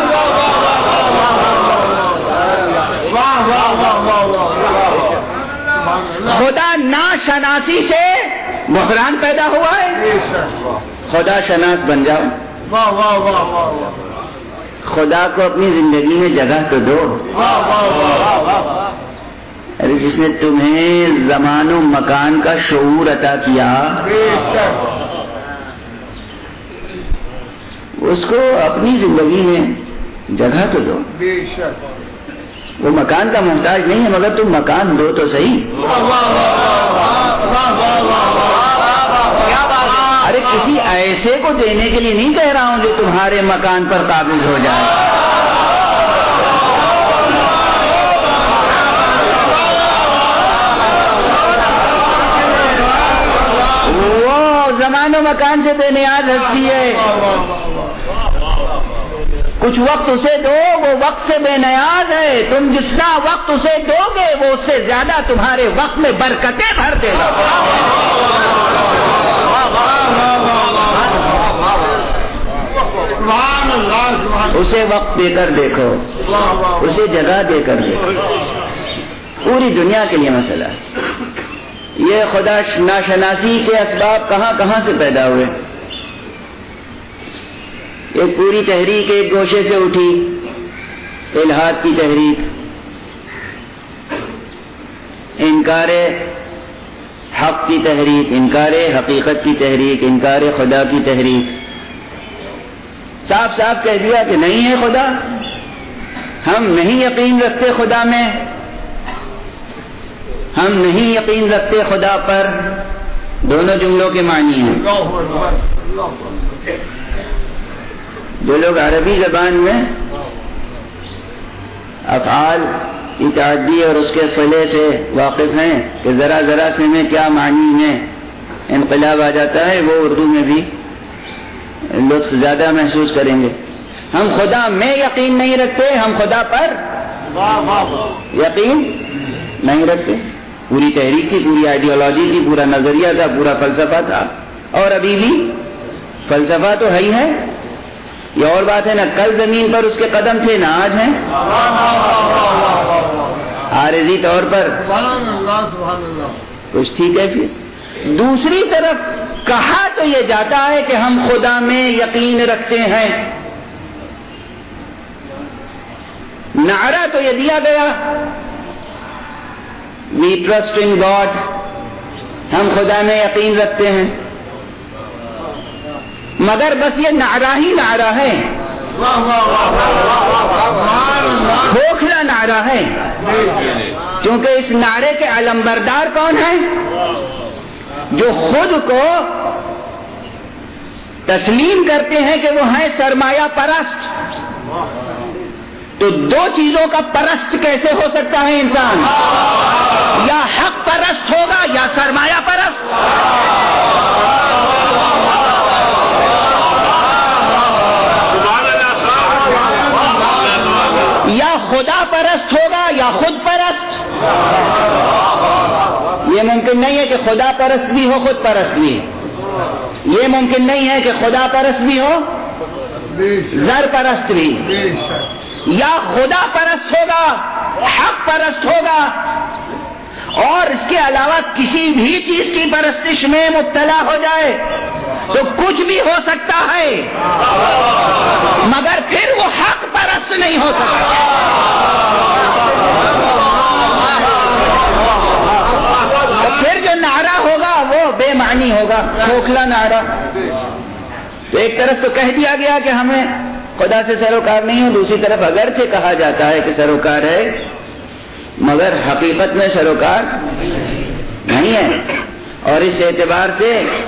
خدا ناشناسی سے بحران پیدا ہوا ہے. خدا شناس بن جاؤ، خدا کو اپنی زندگی میں جگہ تو دو. ارے جس نے تمہیں زمان و مکان کا شعور عطا کیا اس کو اپنی زندگی میں جگہ تو دو. وہ مکان کا محتاج نہیں ہے مگر تم مکان دو تو صحیح. ارے کسی ایسے کو دینے کے لیے نہیں کہہ رہا ہوں جو تمہارے مکان پر قابض ہو جائے. زمان و مکان سے بے نیاز ہستی ہے. کچھ وقت اسے دو، وہ وقت سے بے نیاز ہے. تم جتنا وقت اسے دو گے وہ اس سے زیادہ تمہارے وقت میں برکتیں بھر دے گا. اسے وقت دے کر دیکھو، اسے جگہ دے کر دیکھو. پوری دنیا کے لیے مسئلہ ہے. یہ خدا ناشناسی کے اسباب کہاں کہاں سے پیدا ہوئے. ایک پوری تحریک ایک گوشے سے اٹھی، الہاد کی تحریک، انکار حق کی تحریک، انکار حقیقت کی تحریک، انکار خدا کی تحریک. صاف صاف کہہ دیا کہ نہیں ہے خدا، ہم نہیں یقین رکھتے خدا میں، ہم نہیں یقین رکھتے خدا پر. دونوں جملوں کے معنی ہیں. جو لوگ عربی زبان میں افعال کی تعدی اور اس کے صلے سے واقف ہیں کہ ذرا ذرا سے میں کیا معنی میں انقلاب آ جاتا ہے، وہ اردو میں بھی لطف زیادہ محسوس کریں گے. ہم خدا میں یقین نہیں رکھتے، ہم خدا پر یقین نہیں رکھتے. پوری تحریک تھی، پوری آئیڈیالوجی تھی، پورا نظریہ تھا، پورا فلسفہ تھا. اور ابھی بھی فلسفہ تو ہے ہی ہے. یہ اور بات ہے، نہ کل زمین پر اس کے قدم تھے نہ آج ہیں. عارضی طور پر کچھ ٹھیک ہے. پھر دوسری طرف کہا تو یہ جاتا ہے کہ ہم خدا میں یقین رکھتے ہیں. نعرہ تو یہ دیا گیا We trust in God، ہم خدا میں یقین رکھتے ہیں. مگر بس یہ نعرہ ہی نعرہ ہے، کھوکھلا نعرہ ہے. کیونکہ اس نعرے کے علمبردار کون ہیں؟ جو خود کو تسلیم کرتے ہیں کہ وہ ہیں سرمایہ پرست. تو دو چیزوں کا پرست کیسے ہو سکتا ہے انسان؟ یا حق پرست ہوگا یا سرمایہ پرست. یا خدا پرست ہوگا یا خود پرست. یہ ممکن نہیں ہے کہ خدا پرست بھی ہو خود پرست بھی. یہ ممکن نہیں ہے کہ خدا پرست بھی ہو زر پرست بھی. یا خدا پرست ہوگا، حق پرست ہوگا، اور اس کے علاوہ کسی بھی چیز کی پرستش میں مبتلا ہو جائے تو کچھ بھی ہو سکتا ہے، مگر پھر وہ حق پرست نہیں ہو سکتا. پھر جو نعرہ ہوگا وہ بے معنی ہوگا، کھوکھلا نعرہ. تو ایک طرف تو کہہ دیا گیا کہ ہمیں خدا سے سروکار نہیں ہو، دوسری طرف اگرچہ کہا جاتا ہے کہ سروکار ہے مگر حقیقت میں سروکار نہیں ہے. اور اس اعتبار سے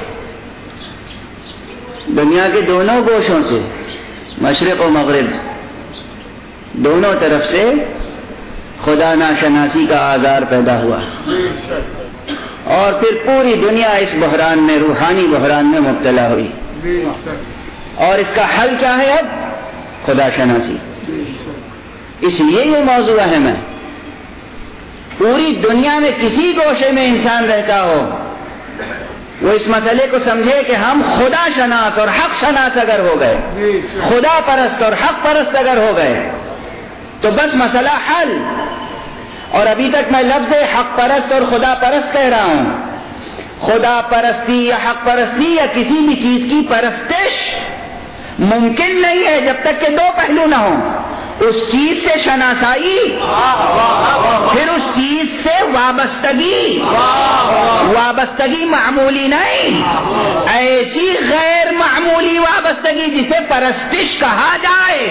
دنیا کے دونوں گوشوں سے، مشرق و مغرب، دونوں طرف سے خدا ناشناسی کا آزار پیدا ہوا. اور پھر پوری دنیا اس بحران میں، روحانی بحران میں مبتلا ہوئی. اور اس کا حل کیا ہے اب؟ خدا شناسی. اس لیے یہ موضوع اہم ہے. پوری دنیا میں کسی گوشے میں انسان رہتا ہو، وہ اس مسئلے کو سمجھے کہ ہم خدا شناس اور حق شناس اگر ہو گئے، خدا پرست اور حق پرست اگر ہو گئے تو بس مسئلہ حل. اور ابھی تک میں لفظ حق پرست اور خدا پرست کہہ رہا ہوں. خدا پرستی یا حق پرستی یا کسی بھی چیز کی پرستش ممکن نہیں ہے جب تک کہ دو پہلو نہ ہوں. اس چیز سے شناسائی، پھر اس چیز سے وابستگی. وابستگی معمولی نہیں، ایسی غیر معمولی وابستگی جسے پرستش کہا جائے.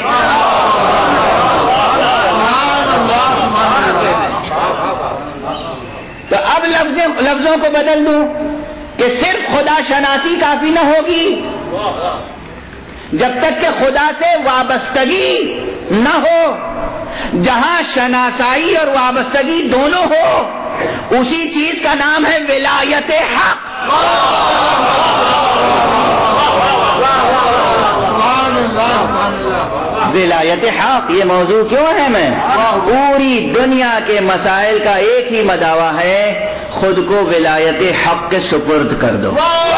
تو اب لفظوں کو بدل دوں کہ صرف خدا شناسی کافی نہ ہوگی، جب تک کہ خدا سے وابستگی نہ ہو. جہاں شناسائی اور وابستگی دونوں ہو اسی چیز کا نام ہے ولایت حق. ولایت حق. یہ موضوع کیوں اہم ہے؟ پوری دنیا کے مسائل کا ایک ہی مداوا ہے، خود کو ولایت حق کے سپرد کر دو.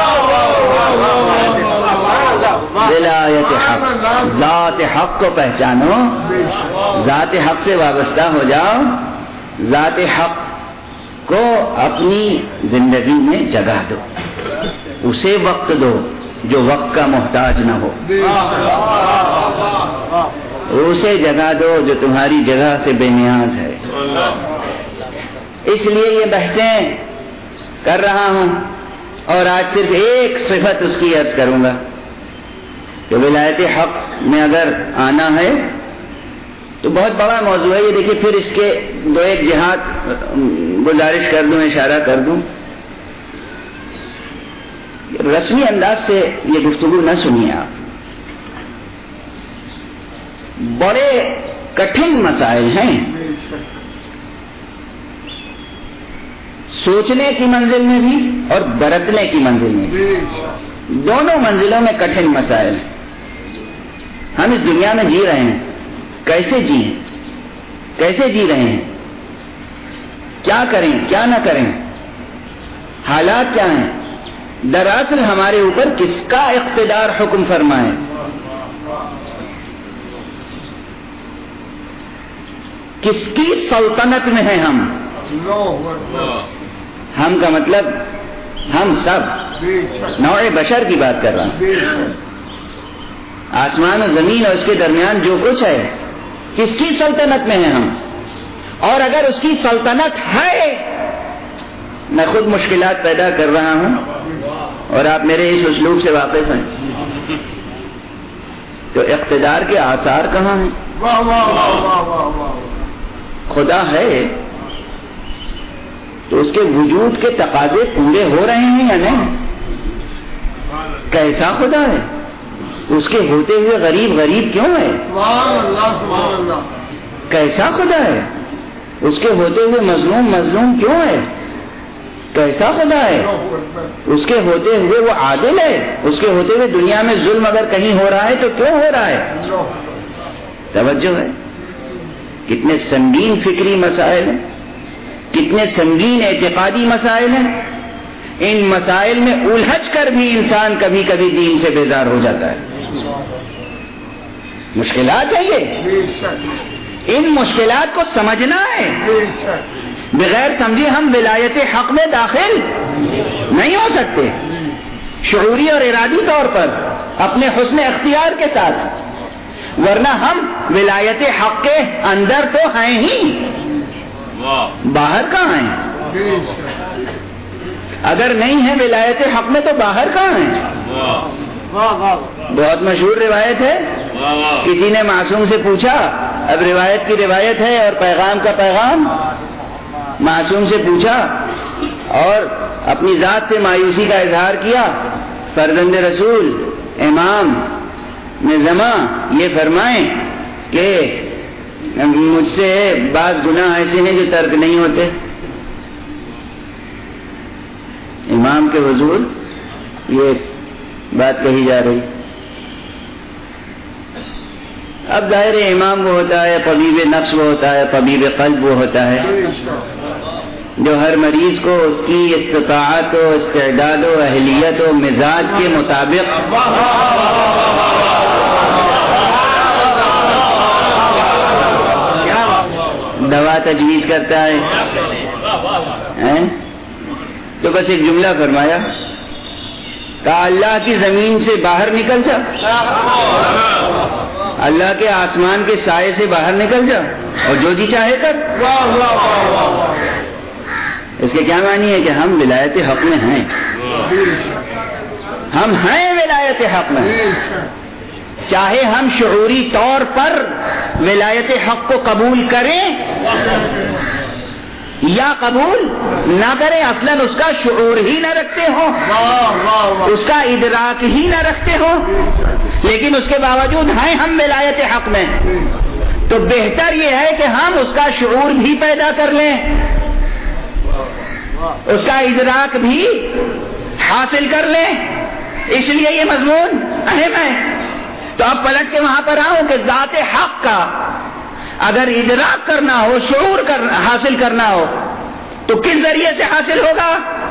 ولایت حق، ذات حق کو پہچانو، ذات حق سے وابستہ ہو جاؤ، ذات حق کو اپنی زندگی میں جگہ دو، اسے وقت دو جو وقت کا محتاج نہ ہو، اسے جگہ دو جو تمہاری جگہ سے بے نیاز ہے. اس لیے یہ بحثیں کر رہا ہوں اور آج صرف ایک صفت اس کی عرض کروں گا کہ ولایت حق میں اگر آنا ہے تو بہت بڑا موضوع ہے. یہ دیکھیے پھر اس کے دو ایک جہات گزارش کر دوں، اشارہ کر دوں. رسمی انداز سے یہ گفتگو نہ سنیے آپ. بڑے کٹھن مسائل ہیں، سوچنے کی منزل میں بھی اور برتنے کی منزل میں بھی، دونوں منزلوں میں کٹھن مسائل ہیں. ہم اس دنیا میں جی رہے ہیں، کیسے جییں، کیسے جی رہے ہیں، کیا کریں کیا نہ کریں، حالات کیا ہیں، دراصل ہمارے اوپر کس کا اقتدار حکم فرمائے. کس کی سلطنت میں ہیں ہم کا مطلب ہم سب، نوع بشر کی بات کر رہا ہوں. آسمان و زمین اور اس کے درمیان جو کچھ ہے کس کی سلطنت میں ہیں ہم. اور اگر اس کی سلطنت ہے، میں خود مشکلات پیدا کر رہا ہوں اور آپ میرے اس اسلوب سے واقف ہیں، تو اقتدار کے آثار کہاں ہیں؟ خدا ہے تو اس کے وجود کے تقاضے پورے ہو رہے ہیں یا نہیں؟ کیسا خدا ہے؟ اس کے ہوتے ہوئے غریب غریب کیوں ہے؟ کیسا خدا ہے؟ اس کے ہوتے ہوئے مظلوم مظلوم کیوں ہے؟ کیسا خدا ہے؟ اس کے ہوتے ہوئے وہ عادل ہے؟ اس کے ہوتے ہوئے دنیا میں ظلم اگر کہیں ہو رہا ہے تو کیوں ہو رہا ہے؟ توجہ ہے. کتنے سنگین فکری مسائل ہیں، کتنے سنگین اعتقادی مسائل ہیں. ان مسائل میں الجھ کر بھی انسان کبھی کبھی دین سے بیزار ہو جاتا ہے. مشکلات ہیں یہ، ان مشکلات کو سمجھنا ہے. بغیر سمجھے ہم ولایت حق میں داخل نہیں ہو سکتے، شعوری اور ارادی طور پر اپنے حسن اختیار کے ساتھ. ورنہ ہم ولایت حق کے اندر تو ہیں ہی، باہر کہاں ہیں؟ اگر نہیں ہے ولایت حق میں تو باہر کہاں ہیں؟ بہت مشہور روایت ہے، کسی نے معصوم سے پوچھا، اب روایت کی روایت ہے اور پیغام کا پیغام. معصوم سے پوچھا اور اپنی ذات سے مایوسی کا اظہار کیا، فرزند رسول امام نظما یہ فرمائیں کہ مجھ سے بعض گناہ ایسے ہیں جو ترک نہیں ہوتے. امام کے حضور یہ بات کہی جا رہی. اب ظاہر امام وہ ہوتا ہے، طبیب نفس وہ ہوتا ہے، طبیب قلب وہ ہوتا ہے جو ہر مریض کو اس کی استطاعت و استعداد و اہلیت و مزاج کے مطابق دوا تجویز کرتا ہے. تو بس ایک جملہ فرمایا، کہا اللہ کی زمین سے باہر نکل جا، اللہ کے آسمان کے سائے سے باہر نکل جا اور جو جی چاہے کر. اس کے کیا معنی ہے کہ ہم ولایت حق میں ہیں، ہم ہیں ولایت حق میں. چاہے ہم شعوری طور پر ولایت حق کو قبول کریں یا قبول نہ کریں، اصلاً اس کا شعور ہی نہ رکھتے ہو، اس کا ادراک ہی نہ رکھتے ہو، لیکن اس کے باوجود ہیں ہم ولایت حق میں، تو بہتر یہ ہے کہ ہم اس کا شعور بھی پیدا کر لیں، اس کا ادراک بھی حاصل کر لیں، اس لیے یہ مضمون اہم ہے۔ تو اب پلٹ کے وہاں پر آؤں کہ ذات حق کا اگر ادراک کرنا ہو، شعور حاصل کرنا ہو تو کس ذریعے سے حاصل ہوگا؟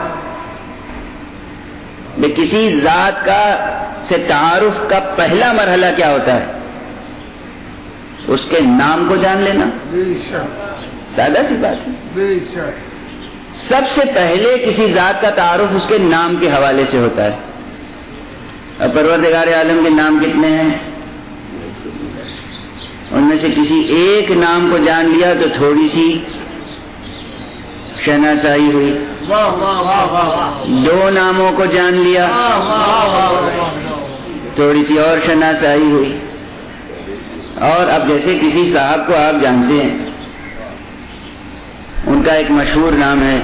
کسی ذات کا سے تعارف کا پہلا مرحلہ کیا ہوتا ہے؟ اس کے نام کو جان لینا، سادہ سی بات ہے۔ سب سے پہلے کسی ذات کا تعارف اس کے نام کے حوالے سے ہوتا ہے۔ اب پروردگار عالم کے نام کتنے ہیں؟ ان میں سے کسی ایک نام کو جان لیا تو تھوڑی سی شناسائی ہوئی، دو ناموں کو جان لیا تھوڑی سی اور شناسائی ہوئی، اور اب جیسے کسی صاحب کو آپ جانتے ہیں، ان کا ایک مشہور نام ہے،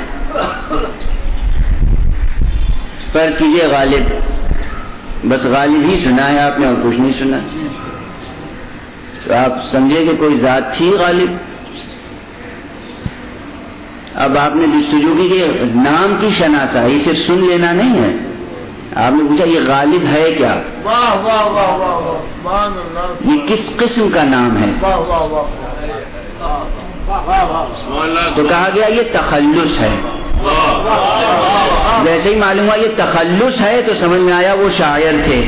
فرض کیجئے غالب، بس غالب ہی سنا ہے آپ نے اور کچھ نہیں سنا، تو آپ سمجھے کہ کوئی ذات تھی غالب۔ اب آپ نے جستجو کی کہ نام کی شناسائی صرف سن لینا نہیں ہے، آپ نے پوچھا یہ غالب ہے کیا، یہ کس قسم کا نام ہے، تو کہا گیا یہ تخلص ہے۔ جیسے ہی معلوم ہوا یہ تخلص ہے تو سمجھ میں آیا وہ شاعر تھے۔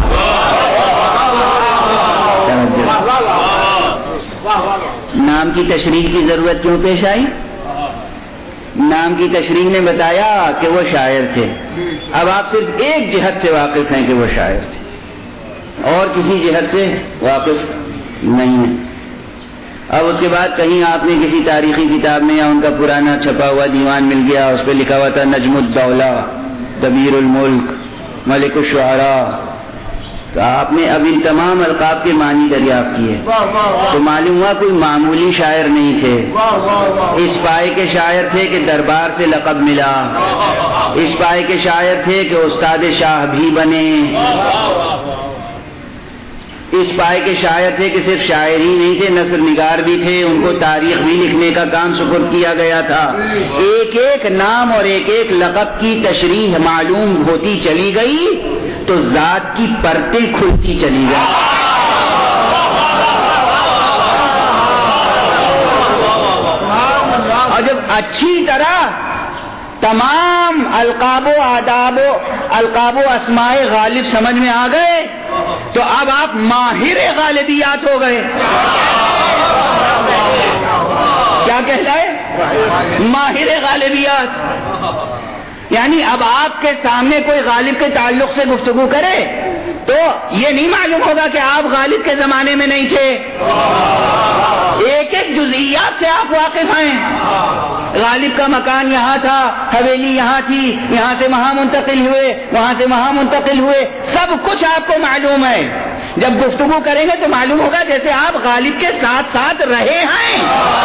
نام کی تشریح کی ضرورت کیوں پیش آئی؟ نام کی تشریح نے بتایا کہ وہ شاعر تھے، اب آپ صرف ایک جہت سے واقف ہیں کہ وہ شاعر تھے اور کسی جہت سے واقف نہیں ہیں۔ اب اس کے بعد کہیں آپ نے کسی تاریخی کتاب میں یا ان کا پرانا چھپا ہوا دیوان مل گیا، اس پہ لکھا ہوا تھا نجم الدولہ، دبیر الملک، ملک الشعراء، تو آپ نے اب ان تمام القاب کے معنی دریافت کیے تو معلوم ہوا کوئی معمولی شاعر نہیں تھے، اس پائے کے شاعر تھے کہ دربار سے لقب ملا، اس پائے کے شاعر تھے کہ استاد شاہ بھی بنے، اس پائے کے شاعر تھے کہ صرف شاعر ہی نہیں تھے، نثر نگار بھی تھے، ان کو تاریخ بھی لکھنے کا کام سپرد کیا گیا تھا۔ ایک ایک نام اور ایک ایک لقب کی تشریح معلوم ہوتی چلی گئی تو ذات کی پرتیں کھلتی چلی گئی۔ اور جب اچھی طرح تمام القاب و آداب و القاب و اسماء غالب سمجھ میں آ گئے تو اب آپ ماہر غالبیات ہو گئے۔ کیا کہلائے؟ ماہر غالبیات، یعنی اب آپ کے سامنے کوئی غالب کے تعلق سے گفتگو کرے تو یہ نہیں معلوم ہوگا کہ آپ غالب کے زمانے میں نہیں تھے، ایک ایک جزئیات سے آپ واقف ہیں۔ غالب کا مکان یہاں تھا، حویلی یہاں تھی، یہاں سے وہاں منتقل ہوئے، وہاں سے وہاں منتقل ہوئے، سب کچھ آپ کو معلوم ہے۔ جب گفتگو کریں گے تو معلوم ہوگا جیسے آپ غالب کے ساتھ ساتھ رہے ہیں۔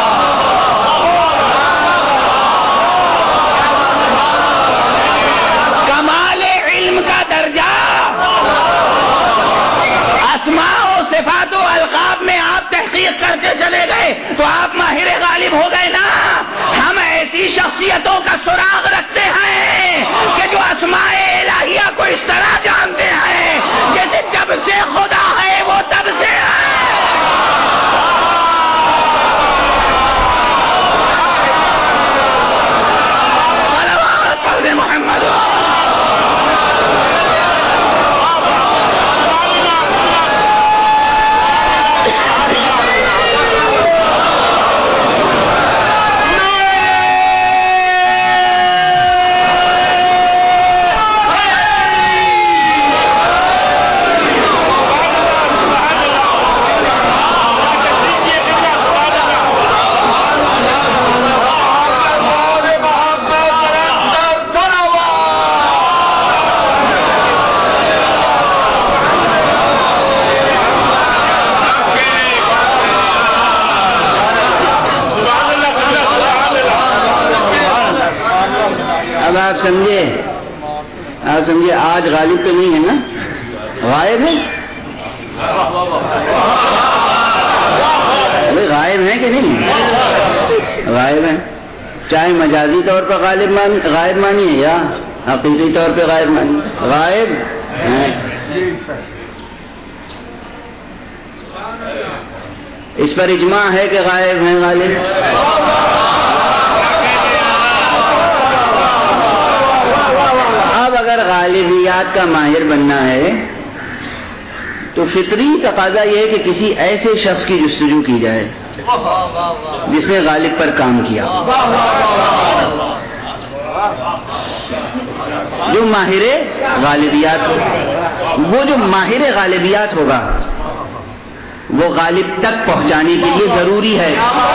کمال علم کا درجہ اسماء و صفات و القاب میں آپ تحقیق کرتے چلے گئے تو آپ ماہر غالب ہو گئے نا۔ ہم ایسی شخصیتوں کا سراغ رکھتے ہیں کہ جو اسماء الہیہ کو اس طرح جانتے ہیں جیسے جب سے خدا ہے وہ تب سے ہے۔ محمد آپ سمجھے آج غالب تو نہیں ہے نا، غائب ہے؟ غائب ہیں کہ نہیں؟ غائب ہیں، چاہے مجازی طور پر غائب مانیے یا حقیقی طور پہ غائب مانیے، غائب ہیں۔ اس پر اجماع ہے کہ غائب ہیں غالب۔ اب اگر غالبیات کا ماہر بننا ہے تو فطری تقاضا یہ ہے کہ کسی ایسے شخص کی جستجو کی جائے جس نے غالب پر کام کیا، جو ماہر غالبیات ہو۔ وہ جو ماہر غالبیات ہوگا وہ غالب تک پہنچانے کے لیے ضروری ہے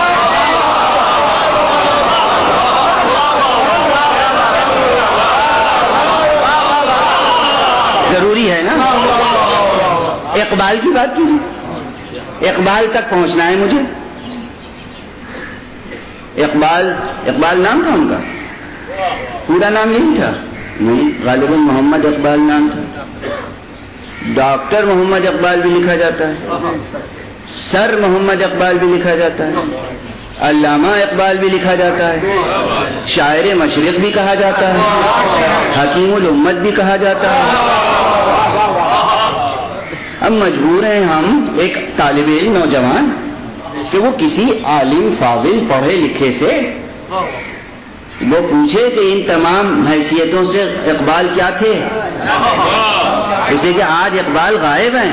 نا۔ اقبال کی بات کیجیے، اقبال تک پہنچنا ہے مجھے۔ اقبال نام تھا ان کا، پورا نام یہی تھا؟ نہیں، غالباً محمد اقبال نام تھا۔ ڈاکٹر محمد اقبال بھی لکھا جاتا ہے، سر محمد اقبال بھی لکھا جاتا ہے، علامہ اقبال بھی لکھا جاتا ہے، شاعر مشرق بھی کہا جاتا ہے، حکیم الامت بھی کہا جاتا ہے۔ اب مجبور ہیں ہم ایک طالب علم نوجوان کہ وہ کسی عالم فاضل پڑھے لکھے سے وہ پوچھے کہ ان تمام حیثیتوں سے اقبال کیا تھے، اس لیے کہ آج اقبال غائب ہیں،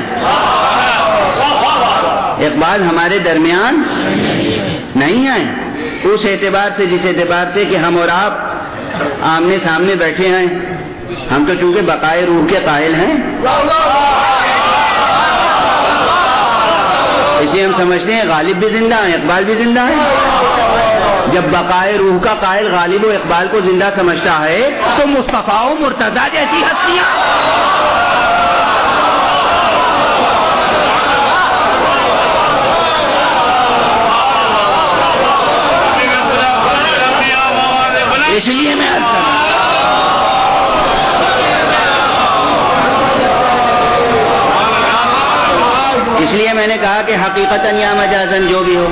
اقبال ہمارے درمیان نہیں ہیں اس اعتبار سے جس اعتبار سے کہ ہم اور آپ آمنے سامنے بیٹھے ہیں۔ ہم تو چونکہ بقائے روح کے قائل ہیں، اس لیے ہم سمجھتے ہیں غالب بھی زندہ ہیں، اقبال بھی زندہ ہے۔ جب بقائے روح کا قائل غالب و اقبال کو زندہ سمجھتا ہے تو مصطفیٰ و مرتضیٰ جیسی ہستیاں اس لیے میں عرض کروں اس لیے میں نے کہا کہ حقیقتاً یا مجازاً جو بھی ہو،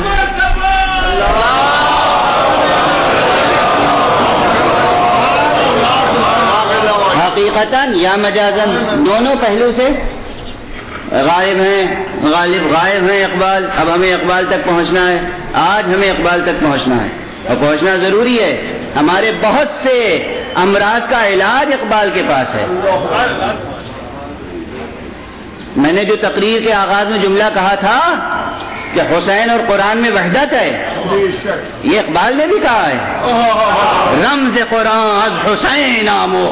حقیقتاً یا مجازاً دونوں پہلو سے غائب ہیں، غائب ہیں اقبال۔ اب ہمیں اقبال تک پہنچنا ہے، آج ہمیں اقبال تک پہنچنا ہے اور پہنچنا ضروری ہے۔ ہمارے بہت سے امراض کا علاج اقبال کے پاس ہے۔ میں نے جو تقریر کے آغاز میں جملہ کہا تھا کہ حسین اور قرآن میں وحدت ہے، یہ اقبال نے بھی کہا ہے، رمز قرآن از حسین آمو،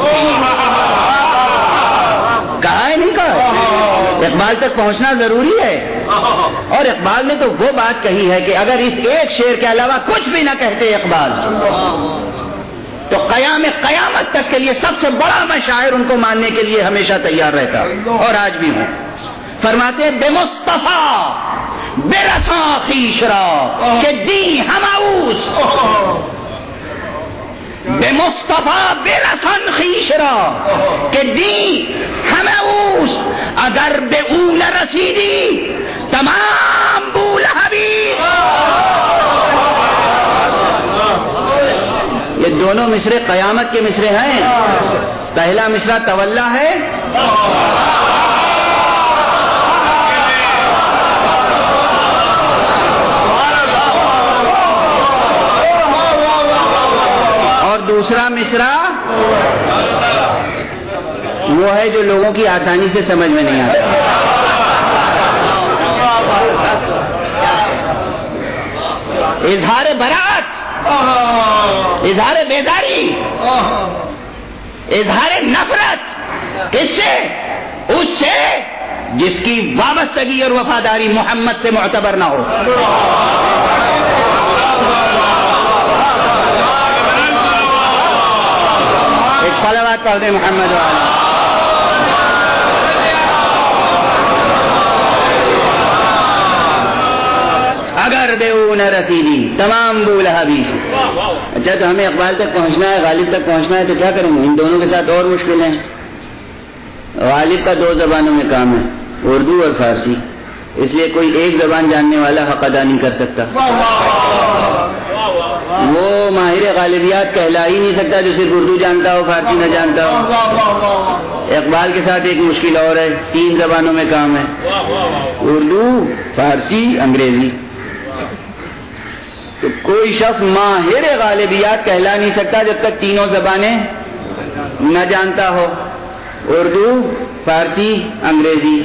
کہا ہے نہیں کہا؟ اقبال تک پہنچنا ضروری ہے۔ اور اقبال نے تو وہ بات کہی ہے کہ اگر اس ایک شعر کے علاوہ کچھ بھی نہ کہتے اقبال تو قیامت تک کے لیے سب سے بڑا میں شاعر ان کو ماننے کے لیے ہمیشہ تیار رہتا اور آج بھی ہوں۔ فرماتے ہیں بے مصطفیٰ بے رساں خویش را کہ دی ہماؤس، بے مصطفیٰ بے رسن خویش را کہ دی ہماؤس، اگر بے اول رسیدی تمام بول حبیب۔ یہ دونوں مصرے قیامت کے مصرے ہیں۔ پہلا مصرع تولا ہے، اور دوسرا مصرع وہ ہے جو لوگوں کی آسانی سے سمجھ میں نہیں آتا۔ اظہار برات، اظہار بیداری، اظہار نفرت، کس سے؟ اس سے جس کی وابستگی اور وفاداری محمد سے معتبر نہ ہو۔ ایک صلوات پڑھ دیں محمد والا۔ اگر تربعون رسیدی، تمام بولہبی سے۔ اچھا تو ہمیں اقبال تک پہنچنا ہے، غالب تک پہنچنا ہے، تو کیا کریں گے؟ ان دونوں کے ساتھ اور مشکل ہیں۔ غالب کا 2 زبانوں میں کام ہے، اردو اور فارسی، اس لیے کوئی ایک زبان جاننے والا حق ادا نہیں کر سکتا۔ وہ ماہر غالبیات کہلا ہی نہیں سکتا جو صرف اردو جانتا ہو، فارسی نہ جانتا ہو۔ اقبال کے ساتھ ایک مشکل اور ہے، 3 زبانوں میں کام ہے، اردو، فارسی، انگریزی۔ تو کوئی شخص ماہر غالبیات کہلا نہیں سکتا جب تک تینوں زبانیں نہ جانتا ہو، اردو، فارسی، انگریزی۔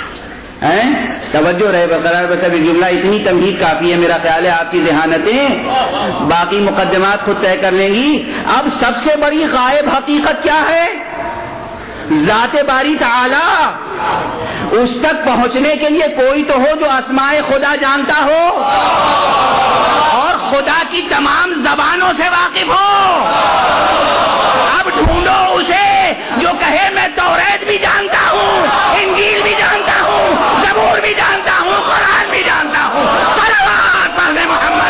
توجہ رہے برقرار، بس ابھی جملہ اتنی تمہید کافی ہے، میرا خیال ہے آپ کی ذہانتیں باقی مقدمات خود طے کر لیں گی۔ اب سب سے بڑی غائب حقیقت کیا ہے؟ ذات باری تعالی۔ اس تک پہنچنے کے لیے کوئی تو ہو جو اسماء خدا جانتا ہو اور خدا کی تمام زبانوں سے واقف ہو۔ اب ڈھونڈو اسے جو کہے میں توریت بھی جانتا ہوں، انجیل بھی جانتا ہوں، زبور بھی جانتا ہوں، قرآن بھی جانتا ہوں۔ صلوات پڑھنے محمد۔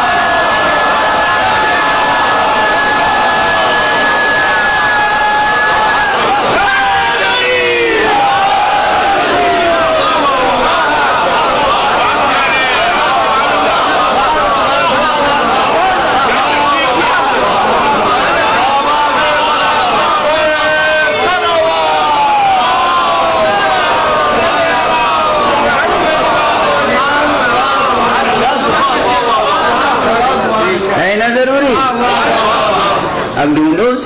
اب ڈھونڈو اسے۔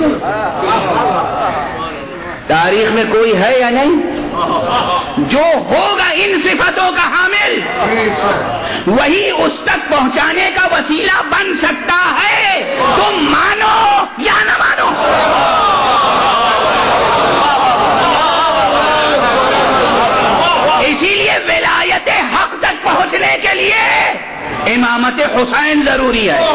تاریخ میں کوئی ہے یا نہیں جو ہوگا ان صفتوں کا حامل، وہی اس تک پہنچانے کا وسیلہ بن سکتا ہے، تم مانو یا نہ مانو۔ اسی لیے ولایت حق تک پہنچنے کے لیے امامت حسین ضروری ہے۔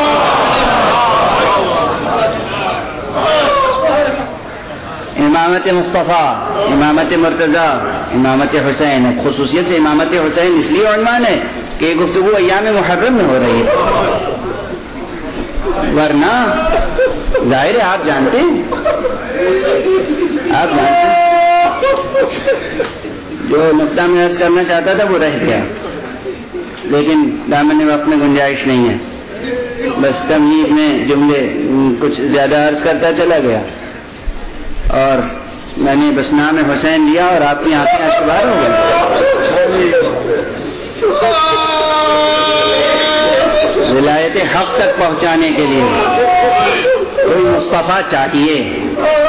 امامت مصطفیٰ، امامت مرتضیٰ، امامت حسین۔ خصوصیت سے امامت حسین اس لیے عنوان ہے کہ یہ گفتگو ایام محرم میں ہو رہی ہے، ورنہ ظاہر ہے آپ جانتے ہیں، جو نقطہ میں عرض کرنا چاہتا تھا وہ رہ گیا، لیکن دامن وقت میں گنجائش نہیں ہے، بس تمہید میں جملے کچھ زیادہ عرض کرتا چلا گیا، اور میں نے بس نام حسین لیا اور آپ کی آنکھیں اشکبار ہو گئی۔ ولایت حق تک پہنچانے کے لیے کوئی مصطفیٰ چاہیے،